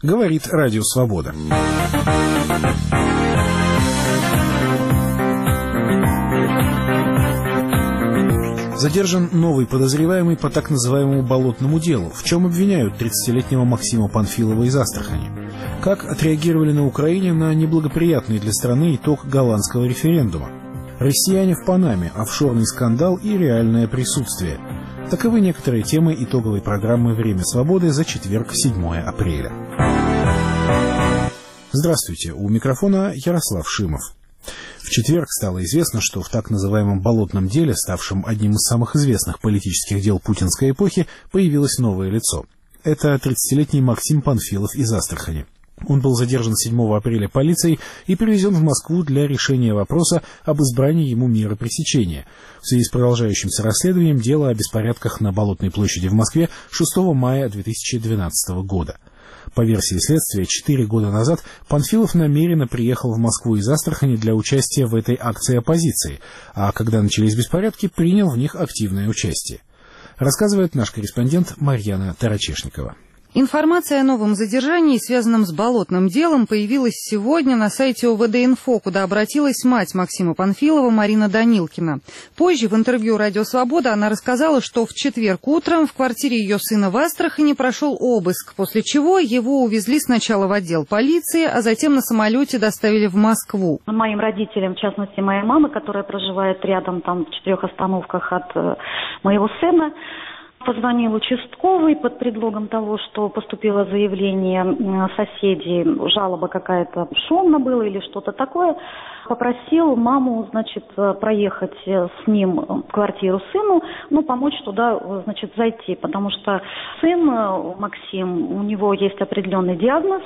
Говорит Радио Свобода. Задержан новый подозреваемый по так называемому болотному делу. В чем обвиняют 30-летнего Максима Панфилова из Астрахани? Как отреагировали на Украине на неблагоприятный для страны итог голландского референдума? Россияне в Панаме, офшорный скандал и реальное присутствие. Таковы некоторые темы итоговой программы «Время свободы» за четверг, 7 апреля. Здравствуйте, у микрофона Ярослав Шимов. В четверг стало известно, что в так называемом болотном деле, ставшем одним из самых известных политических дел путинской эпохи, появилось новое лицо. Это 30-летний Максим Панфилов из Астрахани. Он был задержан 7 апреля полицией и привезен в Москву для решения вопроса об избрании ему меры пресечения в связи с продолжающимся расследованием дела о беспорядках на Болотной площади в Москве 6 мая 2012 года. По версии следствия, 4 года назад Панфилов намеренно приехал в Москву из Астрахани для участия в этой акции оппозиции, а когда начались беспорядки, принял в них активное участие. Рассказывает наш корреспондент Марьяна Тарачешникова. Информация о новом задержании, связанном с болотным делом, появилась сегодня на сайте ОВД-Инфо, куда обратилась мать Максима Панфилова Марина Данилкина. Позже в интервью «Радио Свобода» она рассказала, что в четверг утром в квартире ее сына в Астрахани прошел обыск, после чего его увезли сначала в отдел полиции, а затем на самолете доставили в Москву. Моим родителям, в частности моей мамы, которая проживает рядом, там, в 4 остановках от моего сына, позвонил участковый под предлогом того, что поступило заявление соседей, жалоба какая-то, шумно было или что-то такое. Попросил маму, проехать с ним в квартиру сыну, помочь туда, зайти, потому что сын Максим, у него есть определенный диагноз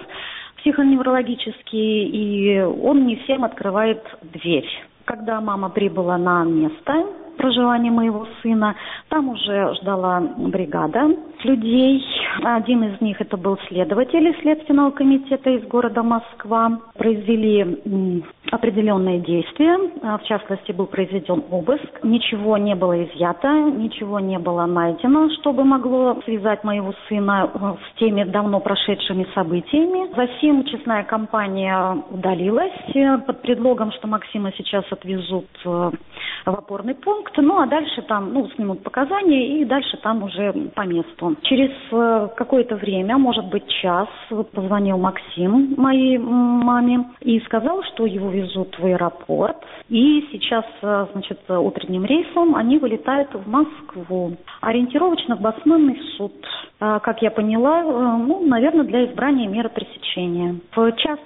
психоневрологический, и он не всем открывает дверь. Когда мама прибыла на место проживания моего сына, там уже ждала бригада людей. Один из них это был следователь Следственного комитета из города Москва. Произвели определенные действия. В частности, был произведен обыск. Ничего не было изъято, ничего не было найдено, чтобы могло связать моего сына с теми давно прошедшими событиями. Затем честная компания удалилась под предлогом, что Максима сейчас отвезут в опорный пункт. А дальше там, снимут показания, и дальше там уже по месту. Через какое-то время, может быть час, позвонил Максим моей маме и сказал, что его везут в аэропорт. И сейчас, утренним рейсом они вылетают в Москву. Ориентировочно в Басманный суд. Как я поняла, наверное, для избрания меры пресечения. В час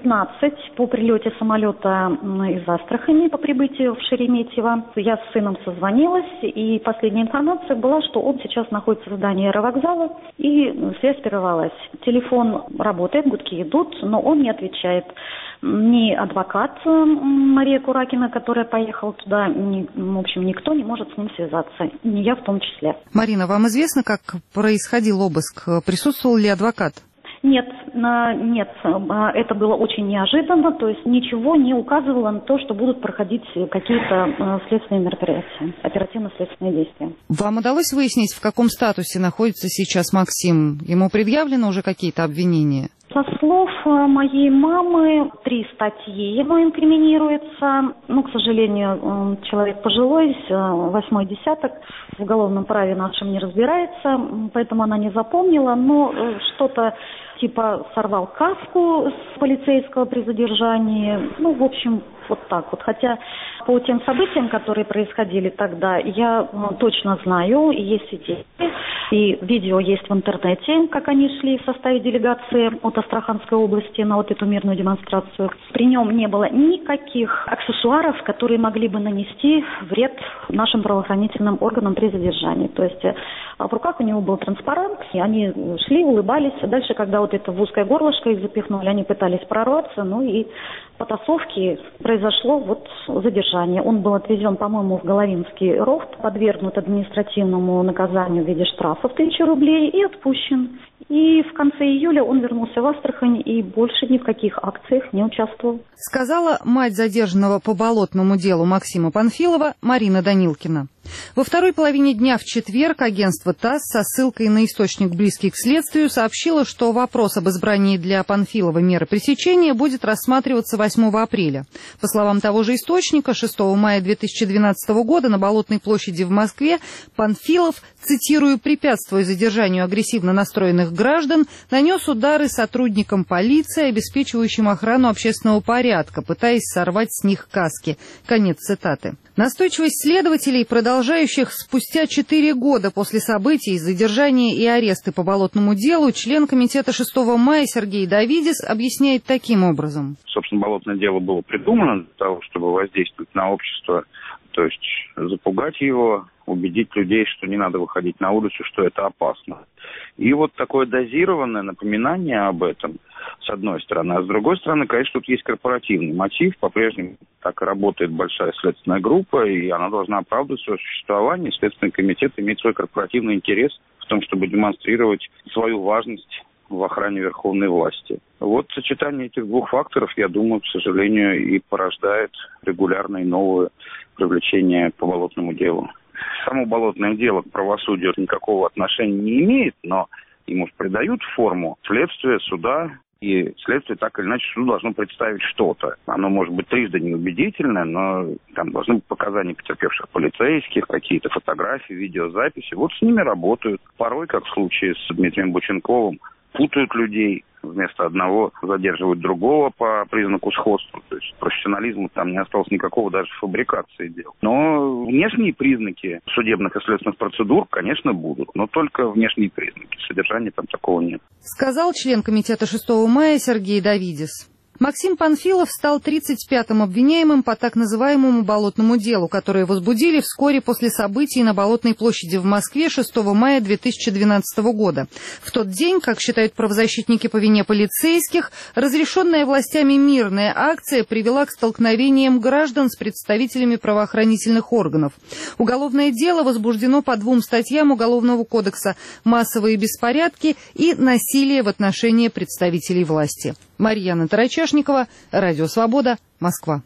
15 по прилете самолета из Астрахани, по прибытию в Шереметьево, я с сыном созвонилась, и последняя информация была, что он сейчас находится в здании аэровокзала, и связь прервалась. Телефон работает, гудки идут, но он не отвечает. Ни адвокат Мария Куракина, которая поехала туда, никто не может с ним связаться, ни я в том числе. Марина, вам известно, как происходил обыск? Присутствовал ли адвокат? Нет, это было очень неожиданно, то есть ничего не указывало на то, что будут проходить какие-то следственные мероприятия, оперативно-следственные действия. Вам удалось выяснить, в каком статусе находится сейчас Максим? Ему предъявлены уже какие-то обвинения? Со слов моей мамы, 3 статьи ему инкриминируется. К сожалению, человек пожилой, 8-й десяток, в уголовном праве нашем не разбирается, поэтому она не запомнила, но что-то типа сорвал каску с полицейского при задержании. В общем, вот так вот. Хотя по тем событиям, которые происходили тогда, я точно знаю, и есть свидетели, и видео есть в интернете, как они шли в составе делегации от Астраханской области на вот эту мирную демонстрацию. При нем не было никаких аксессуаров, которые могли бы нанести вред нашим правоохранительным органам при задержании. То есть в руках у него был транспарант, и они шли, улыбались. Дальше, когда вот это в узкое горлышко их запихнули, они пытались прорваться, и потасовки произошло задержание. Он был отвезен, по-моему, в Головинский РОВД, подвергнут административному наказанию в виде штрафа в 1000 рублей и отпущен. И в конце июля он вернулся в Астрахань и больше ни в каких акциях не участвовал. Сказала мать задержанного по болотному делу Максима Панфилова Марина Данилкина. Во второй половине дня в четверг агентство ТАСС со ссылкой на источник, близкий к следствию, сообщило, что вопрос об избрании для Панфилова меры пресечения будет рассматриваться 8 апреля. По словам того же источника, 6 мая 2012 года на Болотной площади в Москве Панфилов, цитирую, препятствуя задержанию агрессивно настроенных граждан, нанес удары сотрудникам полиции, обеспечивающим охрану общественного порядка, пытаясь сорвать с них каски. Конец цитаты. Настойчивость следователей, продолжающих спустя 4 года после событий задержания и аресты по болотному делу, член комитета 6 мая Сергей Давидис объясняет таким образом. Собственно, болотное дело было придумано для того, чтобы воздействовать на общество, то есть запугать его, убедить людей, что не надо выходить на улицу, что это опасно. И вот такое дозированное напоминание об этом, с одной стороны. А с другой стороны, конечно, тут есть корпоративный мотив. По-прежнему так и работает большая следственная группа, и она должна оправдывать свое существование. Следственный комитет имеет свой корпоративный интерес в том, чтобы демонстрировать свою важность в охране верховной власти. Вот сочетание этих двух факторов, я думаю, к сожалению, и порождает регулярное новое привлечение по болотному делу. Само болотное дело к правосудию никакого отношения не имеет, но ему придают форму следствия, суда, и следствие так или иначе суду должно представить что-то. Оно может быть трижды неубедительное, но там должны быть показания потерпевших полицейских, какие-то фотографии, видеозаписи. Вот с ними работают. Порой, как в случае с Дмитрием Бученковым, путают людей, вместо одного задерживают другого по признаку сходства. То есть профессионализма там не осталось никакого даже в фабрикации дел. Но внешние признаки судебных и следственных процедур, конечно, будут, но только внешние признаки. Содержания там такого нет. Сказал член комитета 6 мая Сергей Давидис. Максим Панфилов стал 35-м обвиняемым по так называемому болотному делу, которое возбудили вскоре после событий на Болотной площади в Москве 6 мая 2012 года. В тот день, как считают правозащитники по вине полицейских, разрешенная властями мирная акция привела к столкновениям граждан с представителями правоохранительных органов. Уголовное дело возбуждено по 2 статьям Уголовного кодекса: массовые беспорядки и насилие в отношении представителей власти. Марьяна Тарачешникова, Радио Свобода, Москва.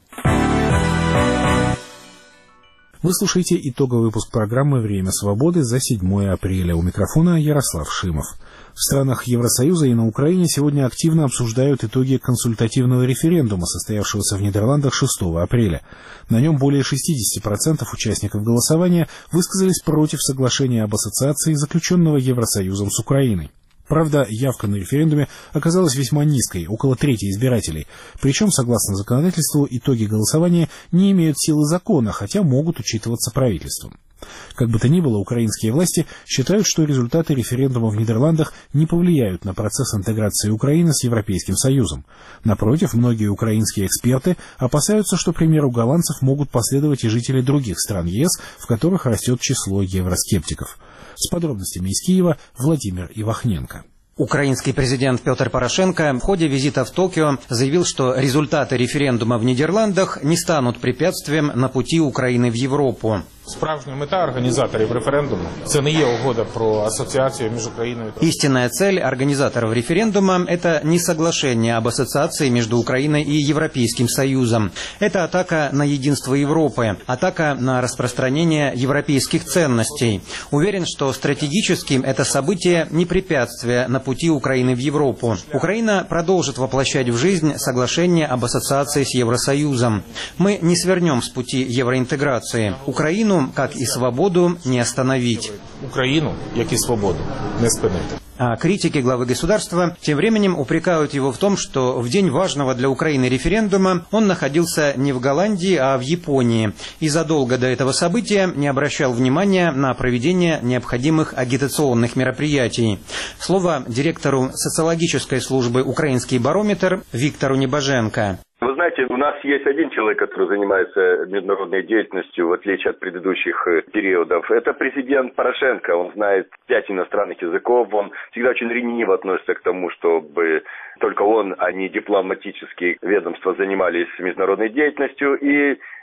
Вы слушаете итоговый выпуск программы «Время свободы» за 7 апреля. У микрофона Ярослав Шимов. В странах Евросоюза и на Украине сегодня активно обсуждают итоги консультативного референдума, состоявшегося в Нидерландах 6 апреля. На нем более 60% участников голосования высказались против соглашения об ассоциации, заключенного Евросоюзом с Украиной. Правда, явка на референдуме оказалась весьма низкой, около трети избирателей. Причем, согласно законодательству, итоги голосования не имеют силы закона, хотя могут учитываться правительством. Как бы то ни было, украинские власти считают, что результаты референдума в Нидерландах не повлияют на процесс интеграции Украины с Европейским Союзом. Напротив, многие украинские эксперты опасаются, что примеру голландцев могут последовать и жители других стран ЕС, в которых растет число евроскептиков. С подробностями из Киева Владимир Ивахненко. Украинский президент Петр Порошенко в ходе визита в Токио заявил, что результаты референдума в Нидерландах не станут препятствием на пути Украины в Европу. Справжня мета організаторів референдуму – це не є угода про асоціацію між Україною та... Истинная цель организаторов референдума – это не соглашение об ассоциации между Украиной и Европейским Союзом. Это атака на единство Европы, атака на распространение европейских ценностей. Уверен, что стратегически это событие не препятствие на пути Украины в Европу. Украина продолжит воплощать в жизнь соглашение об ассоциации с Евросоюзом. Мы не свернем с пути евроинтеграции. Украину, как и свободу, не остановить. Украину, как и свободу, не спинити. А критики главы государства тем временем упрекают его в том, что в день важного для Украины референдума он находился не в Голландии, а в Японии, и задолго до этого события не обращал внимания на проведение необходимых агитационных мероприятий. Слово директору социологической службы «Украинский барометр» Виктору Небоженко. Вы знаете, у нас есть один человек, который занимается международной деятельностью, в отличие от предыдущих периодов. Это президент Порошенко. Он знает 5 иностранных языков. Он всегда очень ревниво относится к тому, чтобы только он, а не дипломатические ведомства занимались международной деятельностью. И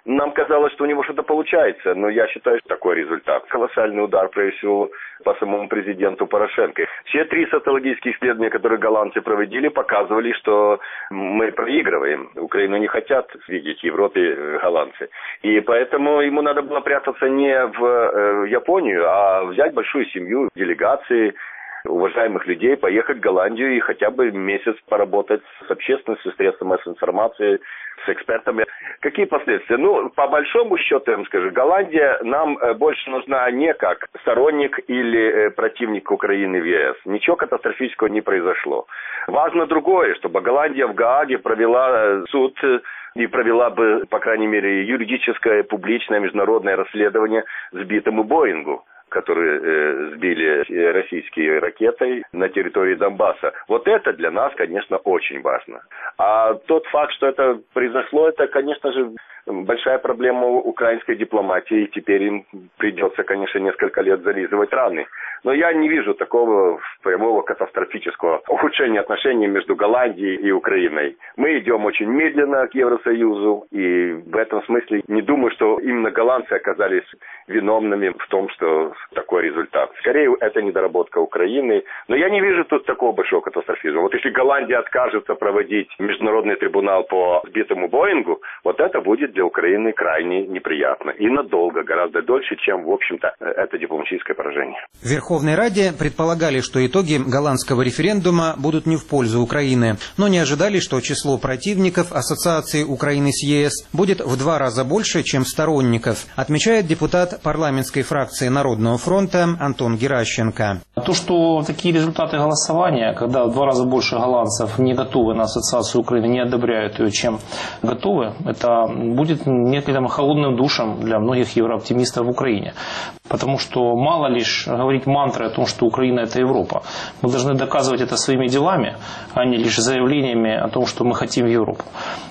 нам казалось, что у него что-то получается, но я считаю, что такой результат. Колоссальный удар провел по самому президенту Порошенко. Все 3 социологических исследования, которые голландцы проводили, показывали, что мы проигрываем. Украину не хотят видеть в Европе голландцы. И поэтому ему надо было прятаться не в Японию, а взять большую семью, делегации, уважаемых людей, поехать в Голландию и хотя бы месяц поработать с общественностью, средствами массовой информации, с экспертами. Какие последствия? Ну, по большому счету, я вам скажу, Голландия нам больше нужна не как сторонник или противник Украины в ЕС. Ничего катастрофического не произошло. Важно другое, чтобы Голландия в Гааге провела суд и провела бы, по крайней мере, юридическое, публичное, международное расследование сбитому Боингу, которые сбили российские ракетой на территории Донбасса. Вот это для нас, конечно, очень важно. А тот факт, что это произошло, это, конечно же, большая проблема украинской дипломатии. И теперь им придется, конечно, несколько лет зализывать раны. Но я не вижу такого прямого катастрофического ухудшения отношений между Голландией и Украиной. Мы идем очень медленно к Евросоюзу, и в этом смысле не думаю, что именно голландцы оказались виновными в том, что такой результат. Скорее, это недоработка Украины. Но я не вижу тут такого большого катастрофизма. Вот если Голландия откажется проводить международный трибунал по сбитому Боингу, вот это будет для Украины крайне неприятно. И надолго, гораздо дольше, чем, в общем-то, это дипломатическое поражение. В Верховной Раде предполагали, что итоги голландского референдума будут не в пользу Украины, но не ожидали, что число противников ассоциации Украины с ЕС будет в 2 раза больше, чем сторонников, отмечает депутат парламентской фракции Народного фронта Антон Геращенко. То, что такие результаты голосования, когда в 2 раза больше голландцев не готовы на ассоциацию Украины, не одобряют ее, чем готовы, это будет неким холодным душем для многих еврооптимистов в Украине. Потому что мало лишь говорить мантры о том, что Украина – это Европа. Мы должны доказывать это своими делами, а не лишь заявлениями о том, что мы хотим в Европу.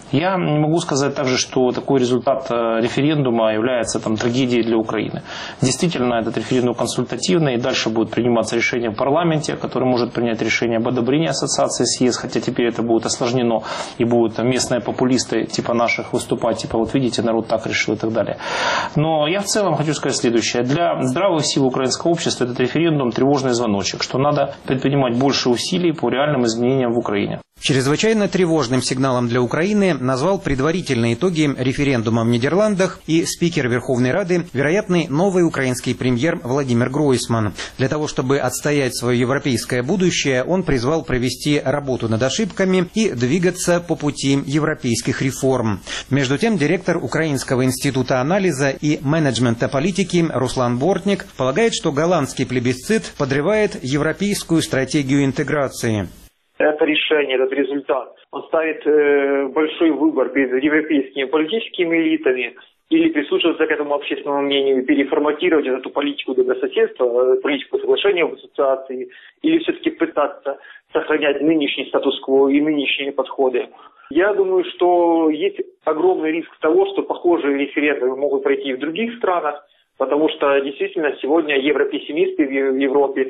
Я не могу сказать также, что такой результат референдума является трагедией для Украины. Действительно, этот референдум консультативный, и дальше будет приниматься решение в парламенте, который может принять решение об одобрении ассоциации с ЕС, хотя теперь это будет осложнено, и будут местные популисты типа наших выступать, типа вот видите, народ так решил и так далее. Но я в целом хочу сказать следующее. Для здравых сил украинского общества этот референдум тревожный звоночек, что надо предпринимать больше усилий по реальным изменениям в Украине. Чрезвычайно тревожным сигналом для Украины назвал предварительные итоги референдума в Нидерландах и спикер Верховной Рады, вероятный новый украинский премьер Владимир Гройсман. Для того, чтобы отстоять свое европейское будущее, он призвал провести работу над ошибками и двигаться по пути европейских реформ. Между тем, директор Украинского института анализа и менеджмента политики Руслан Бортник полагает, что голландский плебисцит подрывает европейскую стратегию интеграции. Это решение, этот результат, он ставит большой выбор перед европейскими политическими элитами или прислушиваться к этому общественному мнению, переформатировать эту политику добрососедства, политику соглашения об ассоциации, или все-таки пытаться сохранять нынешний статус-кво и нынешние подходы. Я думаю, что есть огромный риск того, что похожие референдумы могут пройти и в других странах, потому что действительно сегодня европессимисты в Европе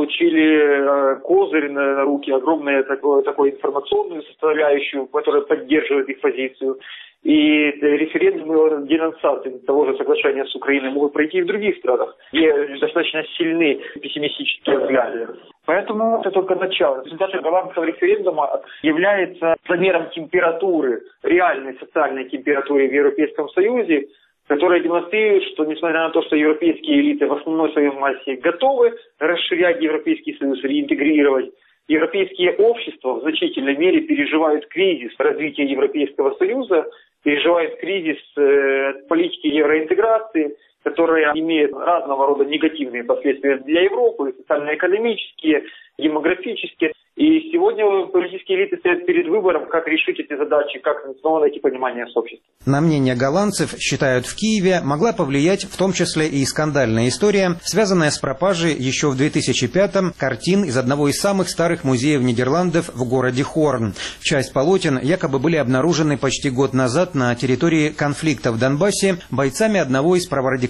получили козырь на руки, огромную такую информационную составляющую, которая поддерживает их позицию. И референдумы денонсации того же соглашения с Украиной могут пройти и в других странах, где достаточно сильны пессимистические взгляды. Поэтому это только начало. Результат голландского референдума является замером температуры, реальной социальной температуры в Европейском Союзе, которая демонстрирует, что несмотря на то, что европейские элиты в основной своей массе готовы расширять Европейский Союз, реинтегрировать, европейские общества в значительной мере переживают кризис развития Европейского Союза, переживают кризис политики евроинтеграции, которая имеет разного рода негативные последствия для Европы, социально-экономические, демографические. И сегодня политические элиты стоят перед выбором, как решить эти задачи, как снова найти понимание с обществом. На мнение голландцев, считают, в Киеве могла повлиять в том числе и скандальная история, связанная с пропажей еще в 2005-м картин из одного из самых старых музеев Нидерландов в городе Хорн. Часть полотен якобы были обнаружены почти год назад на территории конфликта в Донбассе бойцами одного из праворадикальных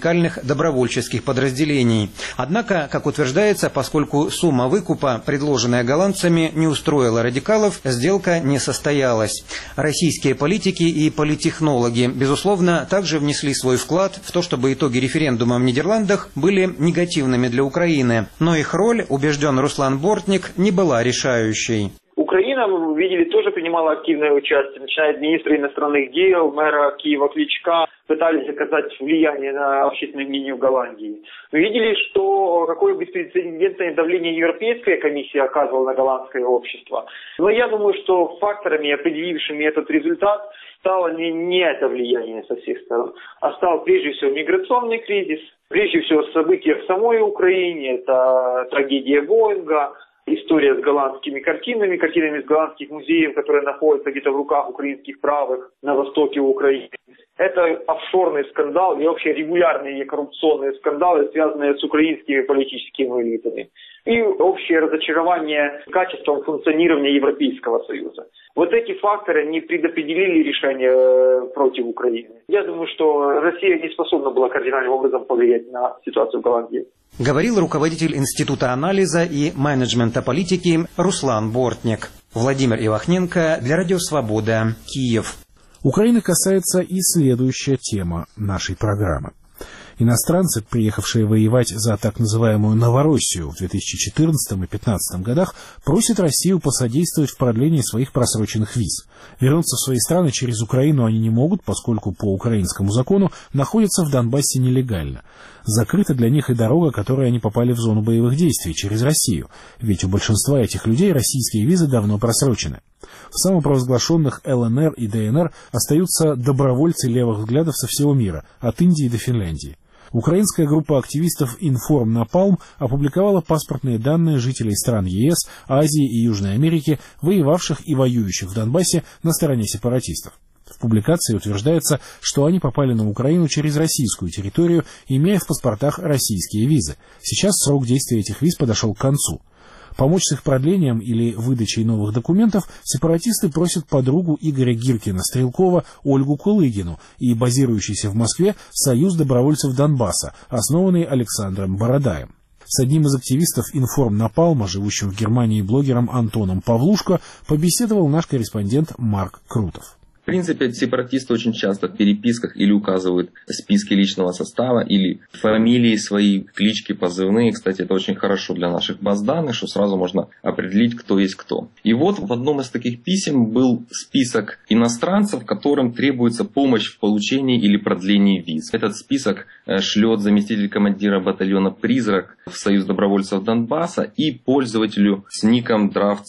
радикальных добровольческих подразделений. Однако, как утверждается, поскольку сумма выкупа, предложенная голландцами, не устроила радикалов, сделка не состоялась. Российские политики и политтехнологи, безусловно, также внесли свой вклад в то, чтобы итоги референдума в Нидерландах были негативными для Украины. Но их роль, убежден Руслан Бортник, не была решающей. Украина, мы видели, тоже принимала активное участие, начиная от министра иностранных дел, мэра Киева Кличка, пытались оказать влияние на общественное мнение в Голландии. Мы видели, что какое беспрецедентное давление Европейская комиссия оказывала на голландское общество. Но я думаю, что факторами, определившими этот результат, стало не это влияние со всех сторон, а стал прежде всего миграционный кризис, прежде всего события в самой Украине, это трагедия Боинга, история с голландскими картинами из голландских музеев, которые находятся где-то в руках украинских правых на востоке Украины. Это офшорный скандал и вообще регулярные коррупционные скандалы, связанные с украинскими политическими элитами. И общее разочарование качеством функционирования Европейского Союза. Вот эти факторы не предопределили решение против Украины. Я думаю, что Россия не способна была кардинальным образом повлиять на ситуацию в Голландии. Говорил руководитель Института анализа и менеджмента политики Руслан Бортник. Владимир Ивахненко для Радио Свобода, Киев. Украины касается и следующая тема нашей программы. Иностранцы, приехавшие воевать за так называемую Новороссию в 2014 и 2015 годах, просят Россию посодействовать в продлении своих просроченных виз. Вернуться в свои страны через Украину они не могут, поскольку по украинскому закону находятся в Донбассе нелегально. Закрыта для них и дорога, которой они попали в зону боевых действий, через Россию, ведь у большинства этих людей российские визы давно просрочены. В самопровозглашенных ЛНР и ДНР остаются добровольцы левых взглядов со всего мира, от Индии до Финляндии. Украинская группа активистов «Информ Напалм» опубликовала паспортные данные жителей стран ЕС, Азии и Южной Америки, воевавших и воюющих в Донбассе на стороне сепаратистов. В публикации утверждается, что они попали на Украину через российскую территорию, имея в паспортах российские визы. Сейчас срок действия этих виз подошел к концу. Помочь с их продлением или выдачей новых документов сепаратисты просят подругу Игоря Гиркина-Стрелкова Ольгу Кулыгину и базирующийся в Москве Союз добровольцев Донбасса, основанный Александром Бородаем. С одним из активистов «Информ Напалма», живущим в Германии блогером Антоном Павлушко, побеседовал наш корреспондент Марк Крутов. В принципе, сепаратисты очень часто в переписках или указывают списки личного состава, или фамилии свои, клички, позывные. Кстати, это очень хорошо для наших баз данных, что сразу можно определить, кто есть кто. И вот в одном из таких писем был список иностранцев, которым требуется помощь в получении или продлении виз. Этот список шлет заместитель командира батальона «Призрак» в Союз добровольцев Донбасса и пользователю с ником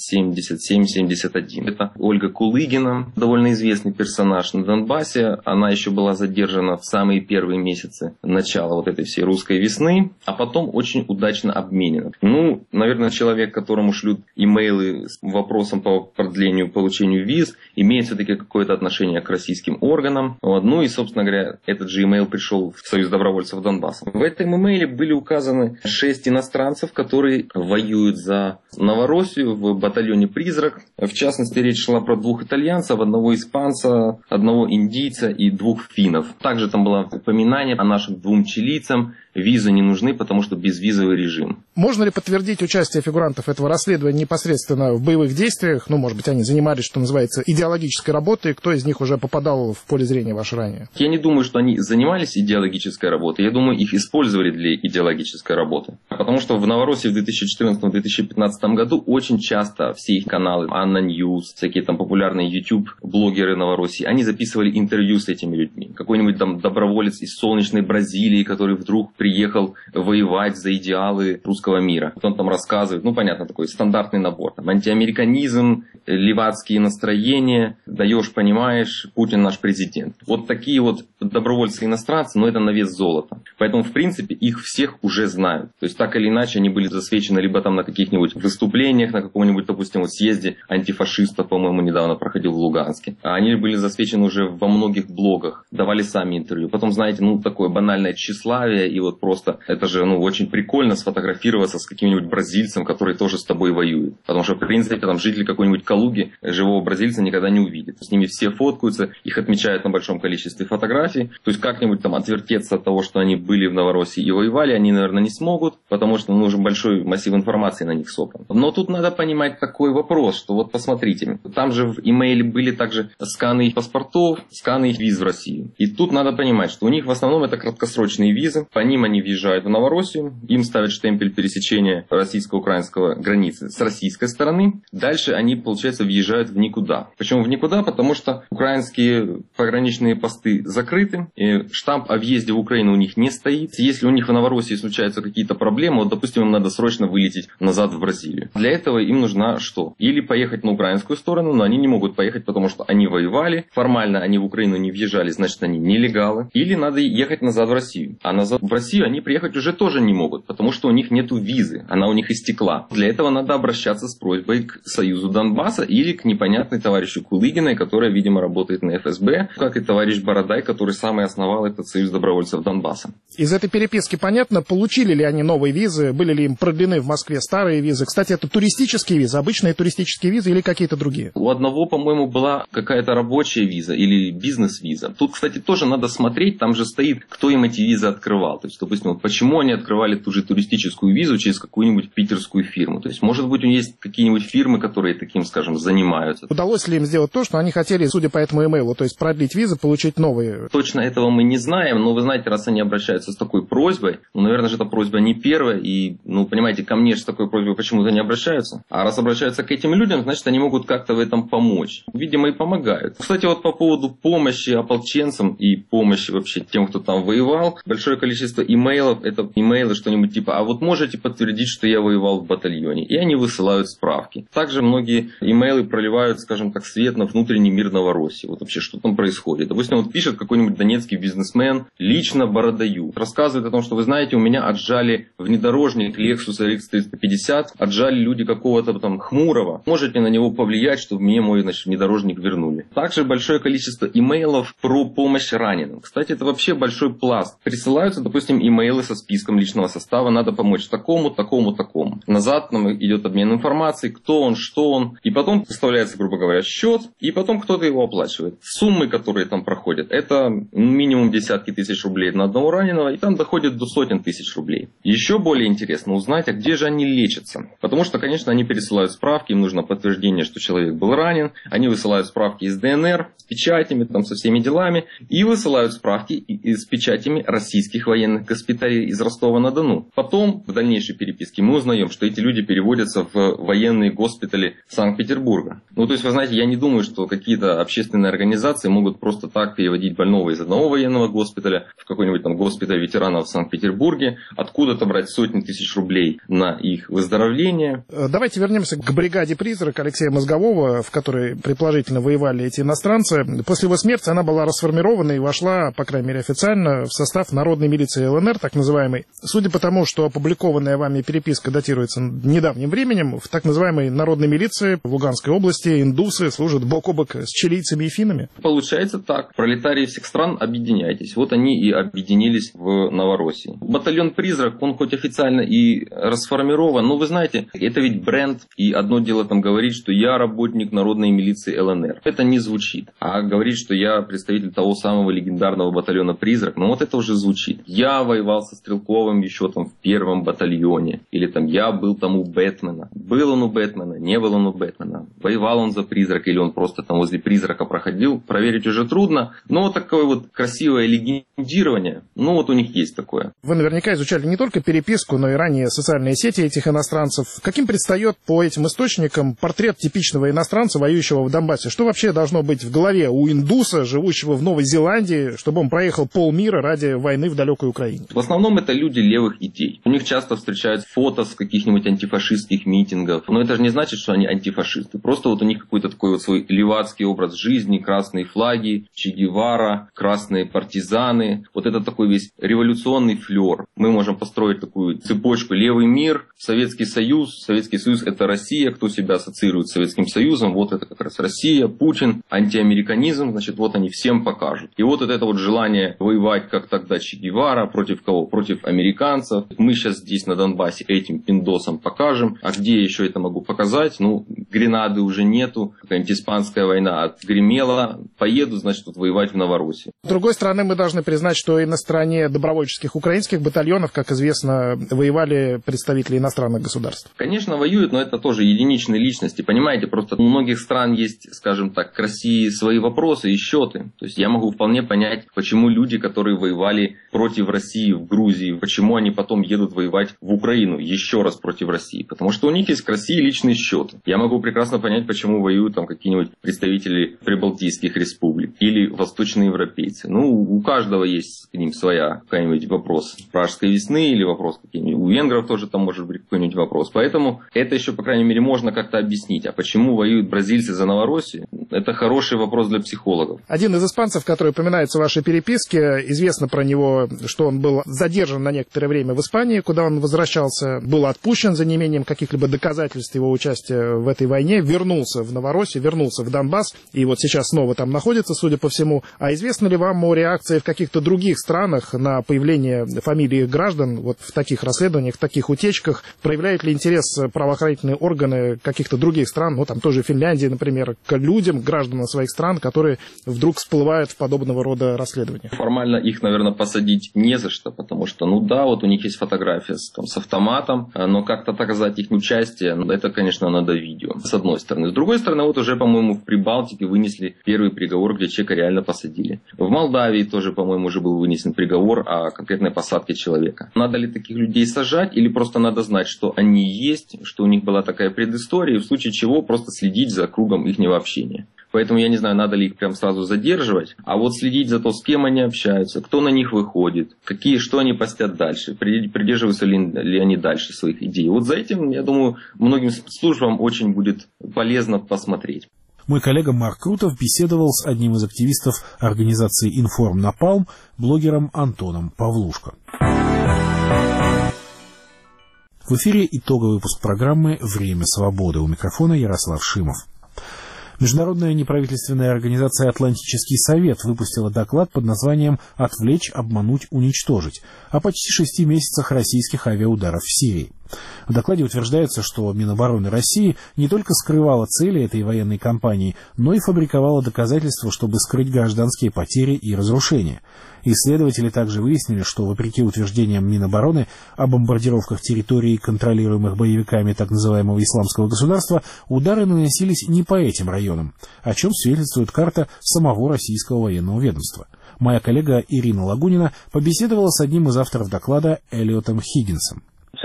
Draft7771. Это Ольга Кулыгина, довольно известный персонаж на Донбассе. Она еще была задержана в самые первые месяцы начала вот этой всей русской весны, а потом очень удачно обменена. Наверное, человек, которому шлют имейлы с вопросом по продлению, получению виз, имеет все-таки какое-то отношение к российским органам. И, собственно говоря, этот же имейл пришел в Союз добровольцев Донбасса. В этом имейле были указаны 6 иностранцев, которые воюют за Новороссию в батальоне «Призрак». В частности, речь шла про 2 итальянцев, 1 испанца, 1 индийца и 2 финнов. Также там было упоминание о нашим 2 чилийцам. Визы не нужны, потому что безвизовый режим. Можно ли подтвердить участие фигурантов этого расследования непосредственно в боевых действиях? Может быть, они занимались, что называется, идеологической работой. Кто из них уже попадал в поле зрения ваше ранее? Я не думаю, что они занимались идеологической работой. Я думаю, их использовали для идеологической работы. Потому что в Новороссии в 2014-2015 году очень часто все их каналы, Анна Ньюс, всякие там популярные YouTube-блогеры Новороссии, они записывали интервью с этими людьми. Какой-нибудь там доброволец из солнечной Бразилии, который вдруг приехал воевать за идеалы русского мира. Он там рассказывает, понятно, такой стандартный набор. Там, антиамериканизм, левацкие настроения, даешь, понимаешь, Путин наш президент. Вот такие вот добровольцы-иностранцы, это на вес золота. Поэтому, в принципе, их всех уже знают. То есть, так или иначе, они были засвечены либо там на каких-нибудь выступлениях, на каком-нибудь, допустим, съезде антифашистов, по-моему, недавно проходил в Луганске. А они были засвечены уже во многих блогах, давали сами интервью. Потом, знаете, такое банальное тщеславие и вот вот просто, это же, очень прикольно сфотографироваться с каким-нибудь бразильцем, который тоже с тобой воюет. Потому что, в принципе, там жители какой-нибудь Калуги живого бразильца никогда не увидят. С ними все фоткаются, их отмечают на большом количестве фотографий. То есть как-нибудь там отвертеться от того, что они были в Новороссии и воевали, они, наверное, не смогут, потому что нужен большой массив информации на них собран. Но тут надо понимать такой вопрос, что вот посмотрите, там же в имейле были также сканы их паспортов, сканы их виз в Россию. И тут надо понимать, что у них в основном это краткосрочные визы, по ним они въезжают в Новороссию, им ставят штемпель пересечения российско-украинского границы с российской стороны, дальше они, получается, въезжают в никуда. Почему в никуда? Потому что украинские пограничные посты закрыты, и штамп о въезде в Украину у них не стоит. Если у них в Новороссии случаются какие-то проблемы, вот, допустим, им надо срочно вылететь назад в Бразилию. Для этого им нужно что? Или поехать на украинскую сторону, но они не могут поехать, потому что они воевали, формально они в Украину не въезжали, значит они нелегалы. Или надо ехать назад в Россию. А назад в Россию они приехать уже тоже не могут, потому что у них нет визы, она у них истекла. Для этого надо обращаться с просьбой к Союзу Донбасса или к непонятной товарищу Кулыгиной, которая, видимо, работает на ФСБ, как и товарищ Бородай, который сам и основал этот Союз добровольцев Донбасса. Из этой переписки понятно, получили ли они новые визы, были ли им продлены в Москве старые визы. Кстати, это туристические визы, обычные туристические визы или какие-то другие? У одного, по-моему, была какая-то рабочая виза или бизнес-виза. Тут, кстати, тоже надо смотреть, там же стоит, кто им эти визы открывал. То есть, допустим, вот почему они открывали ту же туристическую визу через какую-нибудь питерскую фирму. То есть, может быть, у них есть какие-нибудь фирмы, которые таким, скажем, занимаются. Удалось ли им сделать то, что они хотели, судя по этому имейлу, то есть продлить визы, получить новые? Точно этого мы не знаем, но вы знаете, раз они обращаются с такой просьбой, наверное же, эта просьба не первая, и, понимаете, ко мне же с такой просьбой почему-то не обращаются. А раз обращаются к этим людям, значит, они могут как-то в этом помочь. Видимо, и помогают. Кстати, вот по поводу помощи ополченцам и помощи вообще тем, кто там воевал, большое количество имейлов, это имейлы что-нибудь типа, а вот можете подтвердить, что я воевал в батальоне? И они высылают справки. Также многие имейлы проливают, скажем так, свет на внутренний мир Новороссии. Вот вообще, что там происходит. Допустим, вот пишет какой-нибудь донецкий бизнесмен лично Бородаю. Рассказывает о том, что, вы знаете, у меня отжали внедорожник Lexus RX 350, отжали люди какого-то там Хмурого. Можете на него повлиять, чтобы мне мой, внедорожник вернули. Также большое количество имейлов про помощь раненым. Кстати, это вообще большой пласт. Присылаются, допустим, имейлы со списком личного состава, надо помочь такому, такому, такому. Назад нам идет обмен информацией, кто он, что он. И потом выставляется, грубо говоря, счет, и потом кто-то его оплачивает. Суммы, которые там проходят, это минимум десятки тысяч рублей на одного раненого, и там доходит до сотен тысяч рублей. Еще более интересно узнать, а где же они лечатся. Потому что, конечно, они пересылают справки, им нужно подтверждение, что человек был ранен, они высылают справки из ДНР с печатями, там, со всеми делами, и высылают справки с печатями российских военных госпиталей из Ростова-на-Дону. Потом, в дальнейшей переписке, мы узнаем, что эти люди переводятся в военные госпитали Санкт-Петербурга. То есть, вы знаете, я не думаю, что какие-то общественные организации могут просто так переводить больного из одного военного госпиталя в какой-нибудь там госпиталь ветеранов в Санкт-Петербурге, откуда-то брать сотни тысяч рублей на их выздоровление. Давайте вернемся к бригаде «Призрак» Алексея Мозгового, в которой предположительно воевали эти иностранцы. После его смерти она была расформирована и вошла, по крайней мере официально, в состав народной милиции ЛНР, так называемой. Судя по тому, что опубликованная вами переписка датируется недавним временем, в так называемой народной милиции в Луганской области индусы служат бок о бок с чилийцами и финнами. Получается так. Пролетарии всех стран, объединяйтесь. Вот они и объединились в Новороссии. Батальон «Призрак», он хоть официально и расформирован, но вы знаете, это ведь бренд. И одно дело там говорить, что я работник народной милиции ЛНР. Это не звучит. А говорить, что я представитель того самого легендарного батальона «Призрак», вот это уже звучит. Я воевал со Стрелковым еще там в первом батальоне. Или там я был там у Бэтмена. Был он у Бэтмена, не был он у Бэтмена. Воевал он за «Призрак» или он просто там возле «Призрака» проходил. Проверить уже трудно. Но вот такое вот красивое легендирование, вот у них есть такое. Вы наверняка изучали не только переписку, но и ранее социальные сети этих иностранцев. Каким предстает по этим источникам портрет типичного иностранца, воюющего в Донбассе? Что вообще должно быть в голове у индуса, живущего в Новой Зеландии, чтобы он проехал полмира ради войны в далекой Украине? В основном это люди левых идей. У них часто встречаются фото с каких-нибудь антифашистских митингов. Но это же не значит, что они антифашисты. Просто вот у них какой-то такой вот свой левацкий образ жизни, красные флаги, Че Гевара, красные партизаны. Вот это такой весь революционный революционный флер. Мы можем построить такую цепочку: левый мир, Советский Союз. Советский Союз – это Россия. Кто себя ассоциирует с Советским Союзом? Вот это как раз Россия, Путин, антиамериканизм. Значит, вот они всем покажут. И вот это вот желание воевать, как тогда Че Гевара, против кого? Против американцев. Мы сейчас здесь на Донбассе этим пиндосам покажем. А где я еще это могу показать? Ну, Гренады уже нету. Какая-нибудь испанская война отгремела. Поеду, значит, вот воевать в Новороссию. С другой стороны, мы должны признать, что и на стороне добровольческих украинских батальонов, как известно, воевали представители иностранных государств. Конечно, воюют, но это тоже единичные личности. Понимаете, просто у многих стран есть, скажем так, к России свои вопросы и счеты. То есть я могу вполне понять, почему люди, которые воевали против России в Грузии, почему они потом едут воевать в Украину еще раз против России. Потому что у них есть к России личные счеты. Я могу прекрасно понять, почему воюют там какие-нибудь представители прибалтийских республик или восточноевропейцы. Ну, у каждого есть к ним своя какой-нибудь вопрос Пражской весны или вопрос какие-нибудь. У венгров тоже там может быть какой-нибудь вопрос. Поэтому это еще, по крайней мере, можно как-то объяснить. А почему воюют бразильцы за Новороссию? Это хороший вопрос для психологов. Один из испанцев, который упоминается в вашей переписке, известно про него, что он был задержан на некоторое время в Испании, куда он возвращался, был отпущен за неимением каких-либо доказательств его участия в этой войне, вернулся в Новороссию, вернулся в Донбасс, и вот сейчас снова там находится, судя по всему. А известно ли вам о реакции в каких-то других странах на появление фамилий граждан вот в таких расследованиях, в таких утечках? Проявляют ли интерес правоохранительные органы каких-то других стран, ну там тоже Финляндии, например, к людям, гражданам своих стран, которые вдруг всплывают в подобного рода расследованиях? Формально их, наверное, посадить не за что, потому что, ну да, вот у них есть фотография с автоматом, но как-то доказать их участие, это, конечно, надо видео, с одной стороны. С другой стороны, вот уже, по-моему, в Прибалтике вынесли первый приговор, где человека реально посадили. В Молдавии тоже, по-моему, уже был вынесен приговор о конкретной посадке человека. Надо ли таких людей сажать, или просто надо знать, что они есть, что у них была такая предыстория, и в случае чего просто следить за кругом их общения. Поэтому я не знаю, надо ли их прям сразу задерживать, а вот следить за то, с кем они общаются, кто на них выходит, что они постят дальше, придерживаются ли они дальше своих идей. Вот за этим, я думаю, многим службам очень будет полезно посмотреть. Мой коллега Марк Крутов беседовал с одним из активистов организации «Информ Напалм», блогером Антоном Павлушко. В эфире итоговый выпуск программы «Время свободы». У микрофона Ярослав Шимов. Международная неправительственная организация «Атлантический совет» выпустила доклад под названием «Отвлечь, обмануть, уничтожить» о почти 6 месяцах российских авиаударов в Сирии. В докладе утверждается, что Минобороны России не только скрывала цели этой военной кампании, но и фабриковала доказательства, чтобы скрыть гражданские потери и разрушения. Исследователи также выяснили, что, вопреки утверждениям Минобороны о бомбардировках территорий, контролируемых боевиками так называемого исламского государства, удары наносились не по этим районам, о чем свидетельствует карта самого российского военного ведомства. Моя коллега Ирина Лагунина побеседовала с одним из авторов доклада Эллиотом Хиггинсом.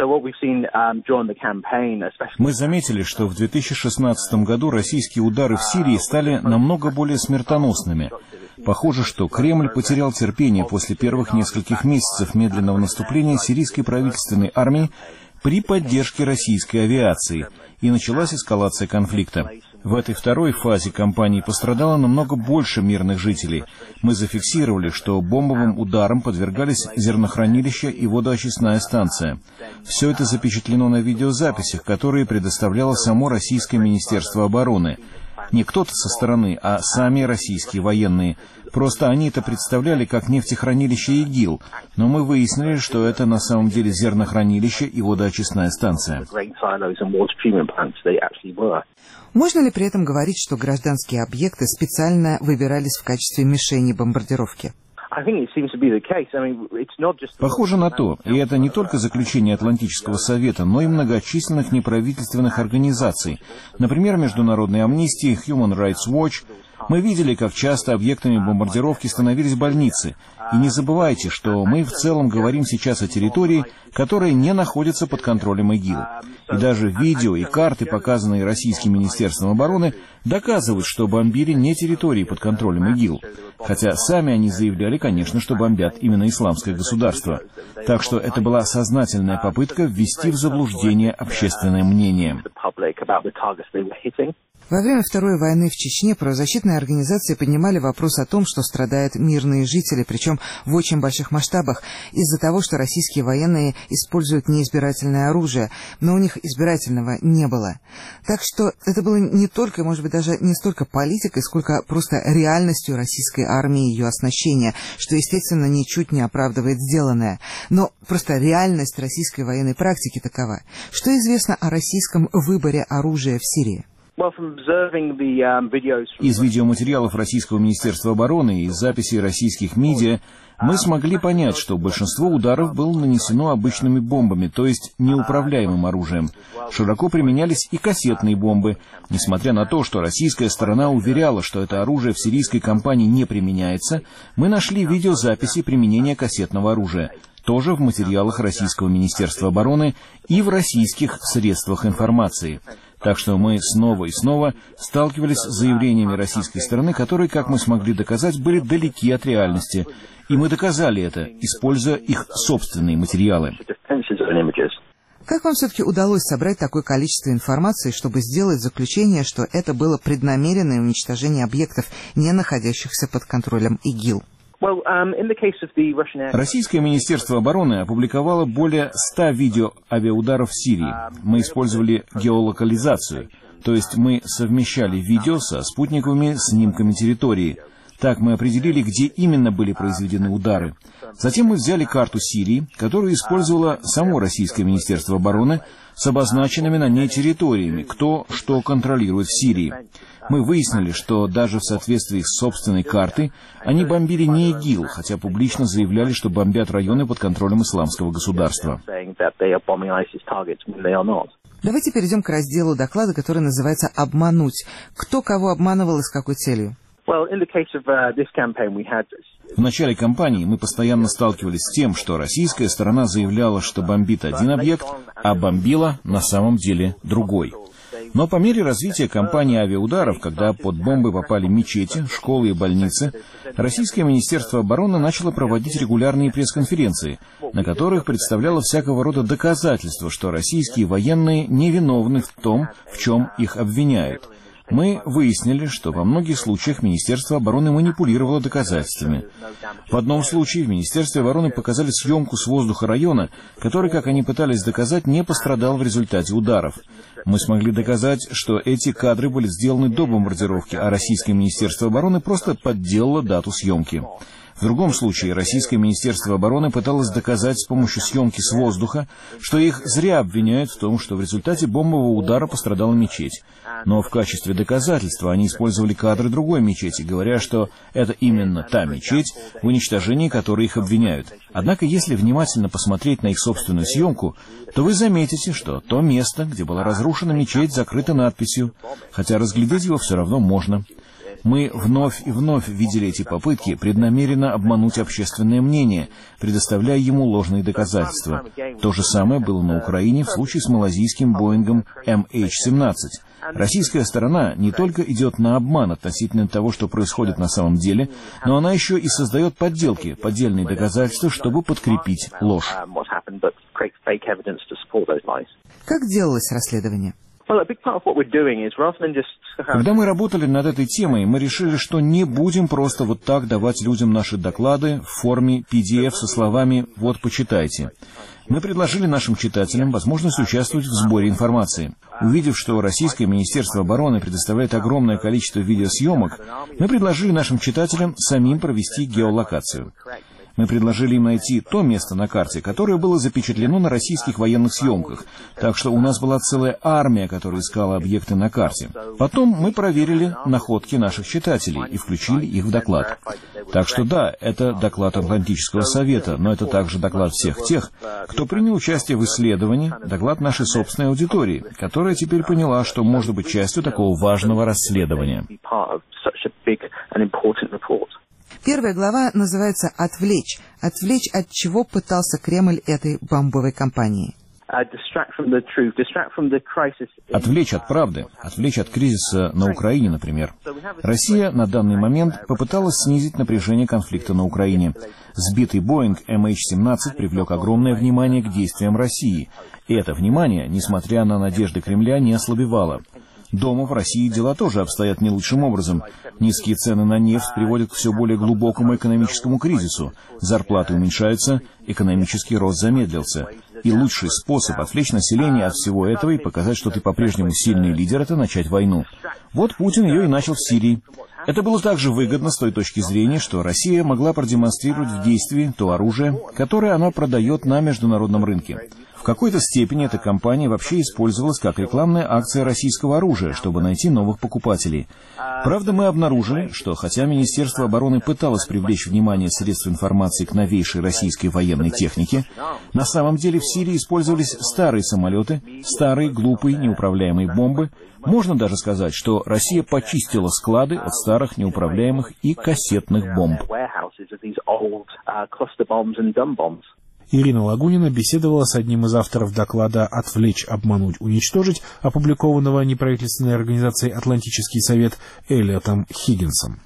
Мы заметили, что в 2016 году российские удары в Сирии стали намного более смертоносными. Похоже, что Кремль потерял терпение после первых нескольких месяцев медленного наступления сирийской правительственной армии при поддержке российской авиации, и началась эскалация конфликта. В этой второй фазе кампании пострадало намного больше мирных жителей. Мы зафиксировали, что бомбовым ударам подвергались зернохранилища и водоочистная станция. Все это запечатлено на видеозаписях, которые предоставляло само Российское Министерство обороны. Не кто-то со стороны, а сами российские военные. Просто они это представляли как нефтехранилище ИГИЛ, но мы выяснили, что это на самом деле зернохранилище и водоочистная станция. Можно ли при этом говорить, что гражданские объекты специально выбирались в качестве мишени бомбардировки? Похоже на то, и это не только заключение Атлантического совета, но и многочисленных неправительственных организаций, например, Международной амнистии, Human Rights Watch. Мы видели, как часто объектами бомбардировки становились больницы. И не забывайте, что мы в целом говорим сейчас о территории, которая не находится под контролем ИГИЛ. И даже видео и карты, показанные Российским Министерством обороны, доказывают, что бомбили не территории под контролем ИГИЛ. Хотя сами они заявляли, конечно, что бомбят именно исламское государство. Так что это была сознательная попытка ввести в заблуждение общественное мнение. Во время Второй войны в Чечне правозащитные организации поднимали вопрос о том, что страдают мирные жители, причем в очень больших масштабах, из-за того, что российские военные используют неизбирательное оружие, но у них избирательного не было. Так что это было не только, может быть, даже не столько политикой, сколько просто реальностью российской армии и ее оснащения, что, естественно, ничуть не оправдывает сделанное. Но просто реальность российской военной практики такова. Что известно о российском выборе оружия в Сирии? Из видеоматериалов Российского Министерства обороны и из записей российских медиа мы смогли понять, что большинство ударов было нанесено обычными бомбами, то есть неуправляемым оружием. Широко применялись и кассетные бомбы. Несмотря на то, что российская сторона уверяла, что это оружие в сирийской кампании не применяется, мы нашли видеозаписи применения кассетного оружия. Тоже в материалах Российского Министерства обороны и в российских средствах информации. Так что мы снова и снова сталкивались с заявлениями российской стороны, которые, как мы смогли доказать, были далеки от реальности. И мы доказали это, используя их собственные материалы. Как вам все-таки удалось собрать такое количество информации, чтобы сделать заключение, что это было преднамеренное уничтожение объектов, не находящихся под контролем ИГИЛ? Российское Министерство обороны опубликовало более 100 видеоавиаударов в Сирии. Мы использовали геолокализацию, то есть мы совмещали видео со спутниковыми снимками территории. Так мы определили, где именно были произведены удары. Затем мы взяли карту Сирии, которую использовало само Российское Министерство обороны, с обозначенными на ней территориями, кто что контролирует в Сирии. Мы выяснили, что даже в соответствии с собственной картой они бомбили не ИГИЛ, хотя публично заявляли, что бомбят районы под контролем исламского государства. Давайте перейдем к разделу доклада, который называется «Обмануть». Кто кого обманывал и с какой целью? В начале кампании мы постоянно сталкивались с тем, что российская сторона заявляла, что бомбит один объект, а бомбила на самом деле другой. Но по мере развития кампании авиаударов, когда под бомбы попали мечети, школы и больницы, Российское Министерство обороны начало проводить регулярные пресс-конференции, на которых представляло всякого рода доказательства, что российские военные невиновны в том, в чем их обвиняют. Мы выяснили, что во многих случаях Министерство обороны манипулировало доказательствами. В одном случае в Министерстве обороны показали съемку с воздуха района, который, как они пытались доказать, не пострадал в результате ударов. Мы смогли доказать, что эти кадры были сделаны до бомбардировки, а Российское Министерство обороны просто подделало дату съемки. В другом случае Российское Министерство обороны пыталось доказать с помощью съемки с воздуха, что их зря обвиняют в том, что в результате бомбового удара пострадала мечеть. Но в качестве доказательства они использовали кадры другой мечети, говоря, что это именно та мечеть, в уничтожении которой их обвиняют. Однако, если внимательно посмотреть на их собственную съемку, то вы заметите, что то место, где была разрушена мечеть, закрыто надписью, хотя разглядеть его все равно можно. Мы вновь и вновь видели эти попытки преднамеренно обмануть общественное мнение, предоставляя ему ложные доказательства. То же самое было на Украине в случае с малазийским Боингом MH17. Российская сторона не только идет на обман относительно того, что происходит на самом деле, но она еще и создает подделки, поддельные доказательства, чтобы подкрепить ложь. Как делалось расследование? Когда мы работали над этой темой, мы решили, что не будем просто вот так давать людям наши доклады в форме PDF со словами «вот, почитайте». Мы предложили нашим читателям возможность участвовать в сборе информации. Увидев, что Российское Министерство обороны предоставляет огромное количество видеосъемок, мы предложили нашим читателям самим провести геолокацию. Мы предложили им найти то место на карте, которое было запечатлено на российских военных съемках, так что у нас была целая армия, которая искала объекты на карте. Потом мы проверили находки наших читателей и включили их в доклад. Так что да, это доклад Атлантического совета, но это также доклад всех тех, кто принял участие в исследовании, доклад нашей собственной аудитории, которая теперь поняла, что может быть частью такого важного расследования. Первая глава называется «Отвлечь». Отвлечь от чего пытался Кремль этой бомбовой кампании? Отвлечь от правды, отвлечь от кризиса на Украине, например. Россия на данный момент попыталась снизить напряжение конфликта на Украине. Сбитый Боинг MH17 привлек огромное внимание к действиям России. И это внимание, несмотря на надежды Кремля, не ослабевало. Дома в России дела тоже обстоят не лучшим образом. Низкие цены на нефть приводят к все более глубокому экономическому кризису. Зарплаты уменьшаются, экономический рост замедлился. И лучший способ отвлечь население от всего этого и показать, что ты по-прежнему сильный лидер, это начать войну. Вот Путин ее и начал в Сирии. Это было также выгодно с той точки зрения, что Россия могла продемонстрировать в действии то оружие, которое она продает на международном рынке. В какой-то степени эта кампания вообще использовалась как рекламная акция российского оружия, чтобы найти новых покупателей. Правда, мы обнаружили, что хотя Министерство обороны пыталось привлечь внимание средств информации к новейшей российской военной технике, на самом деле в Сирии использовались старые самолеты, старые, глупые, неуправляемые бомбы. Можно даже сказать, что Россия почистила склады от старых, неуправляемых и кассетных бомб. Ирина Лагунина беседовала с одним из авторов доклада «Отвлечь, обмануть, уничтожить», опубликованного неправительственной организацией «Атлантический совет» Эллиотом Хиггинсом.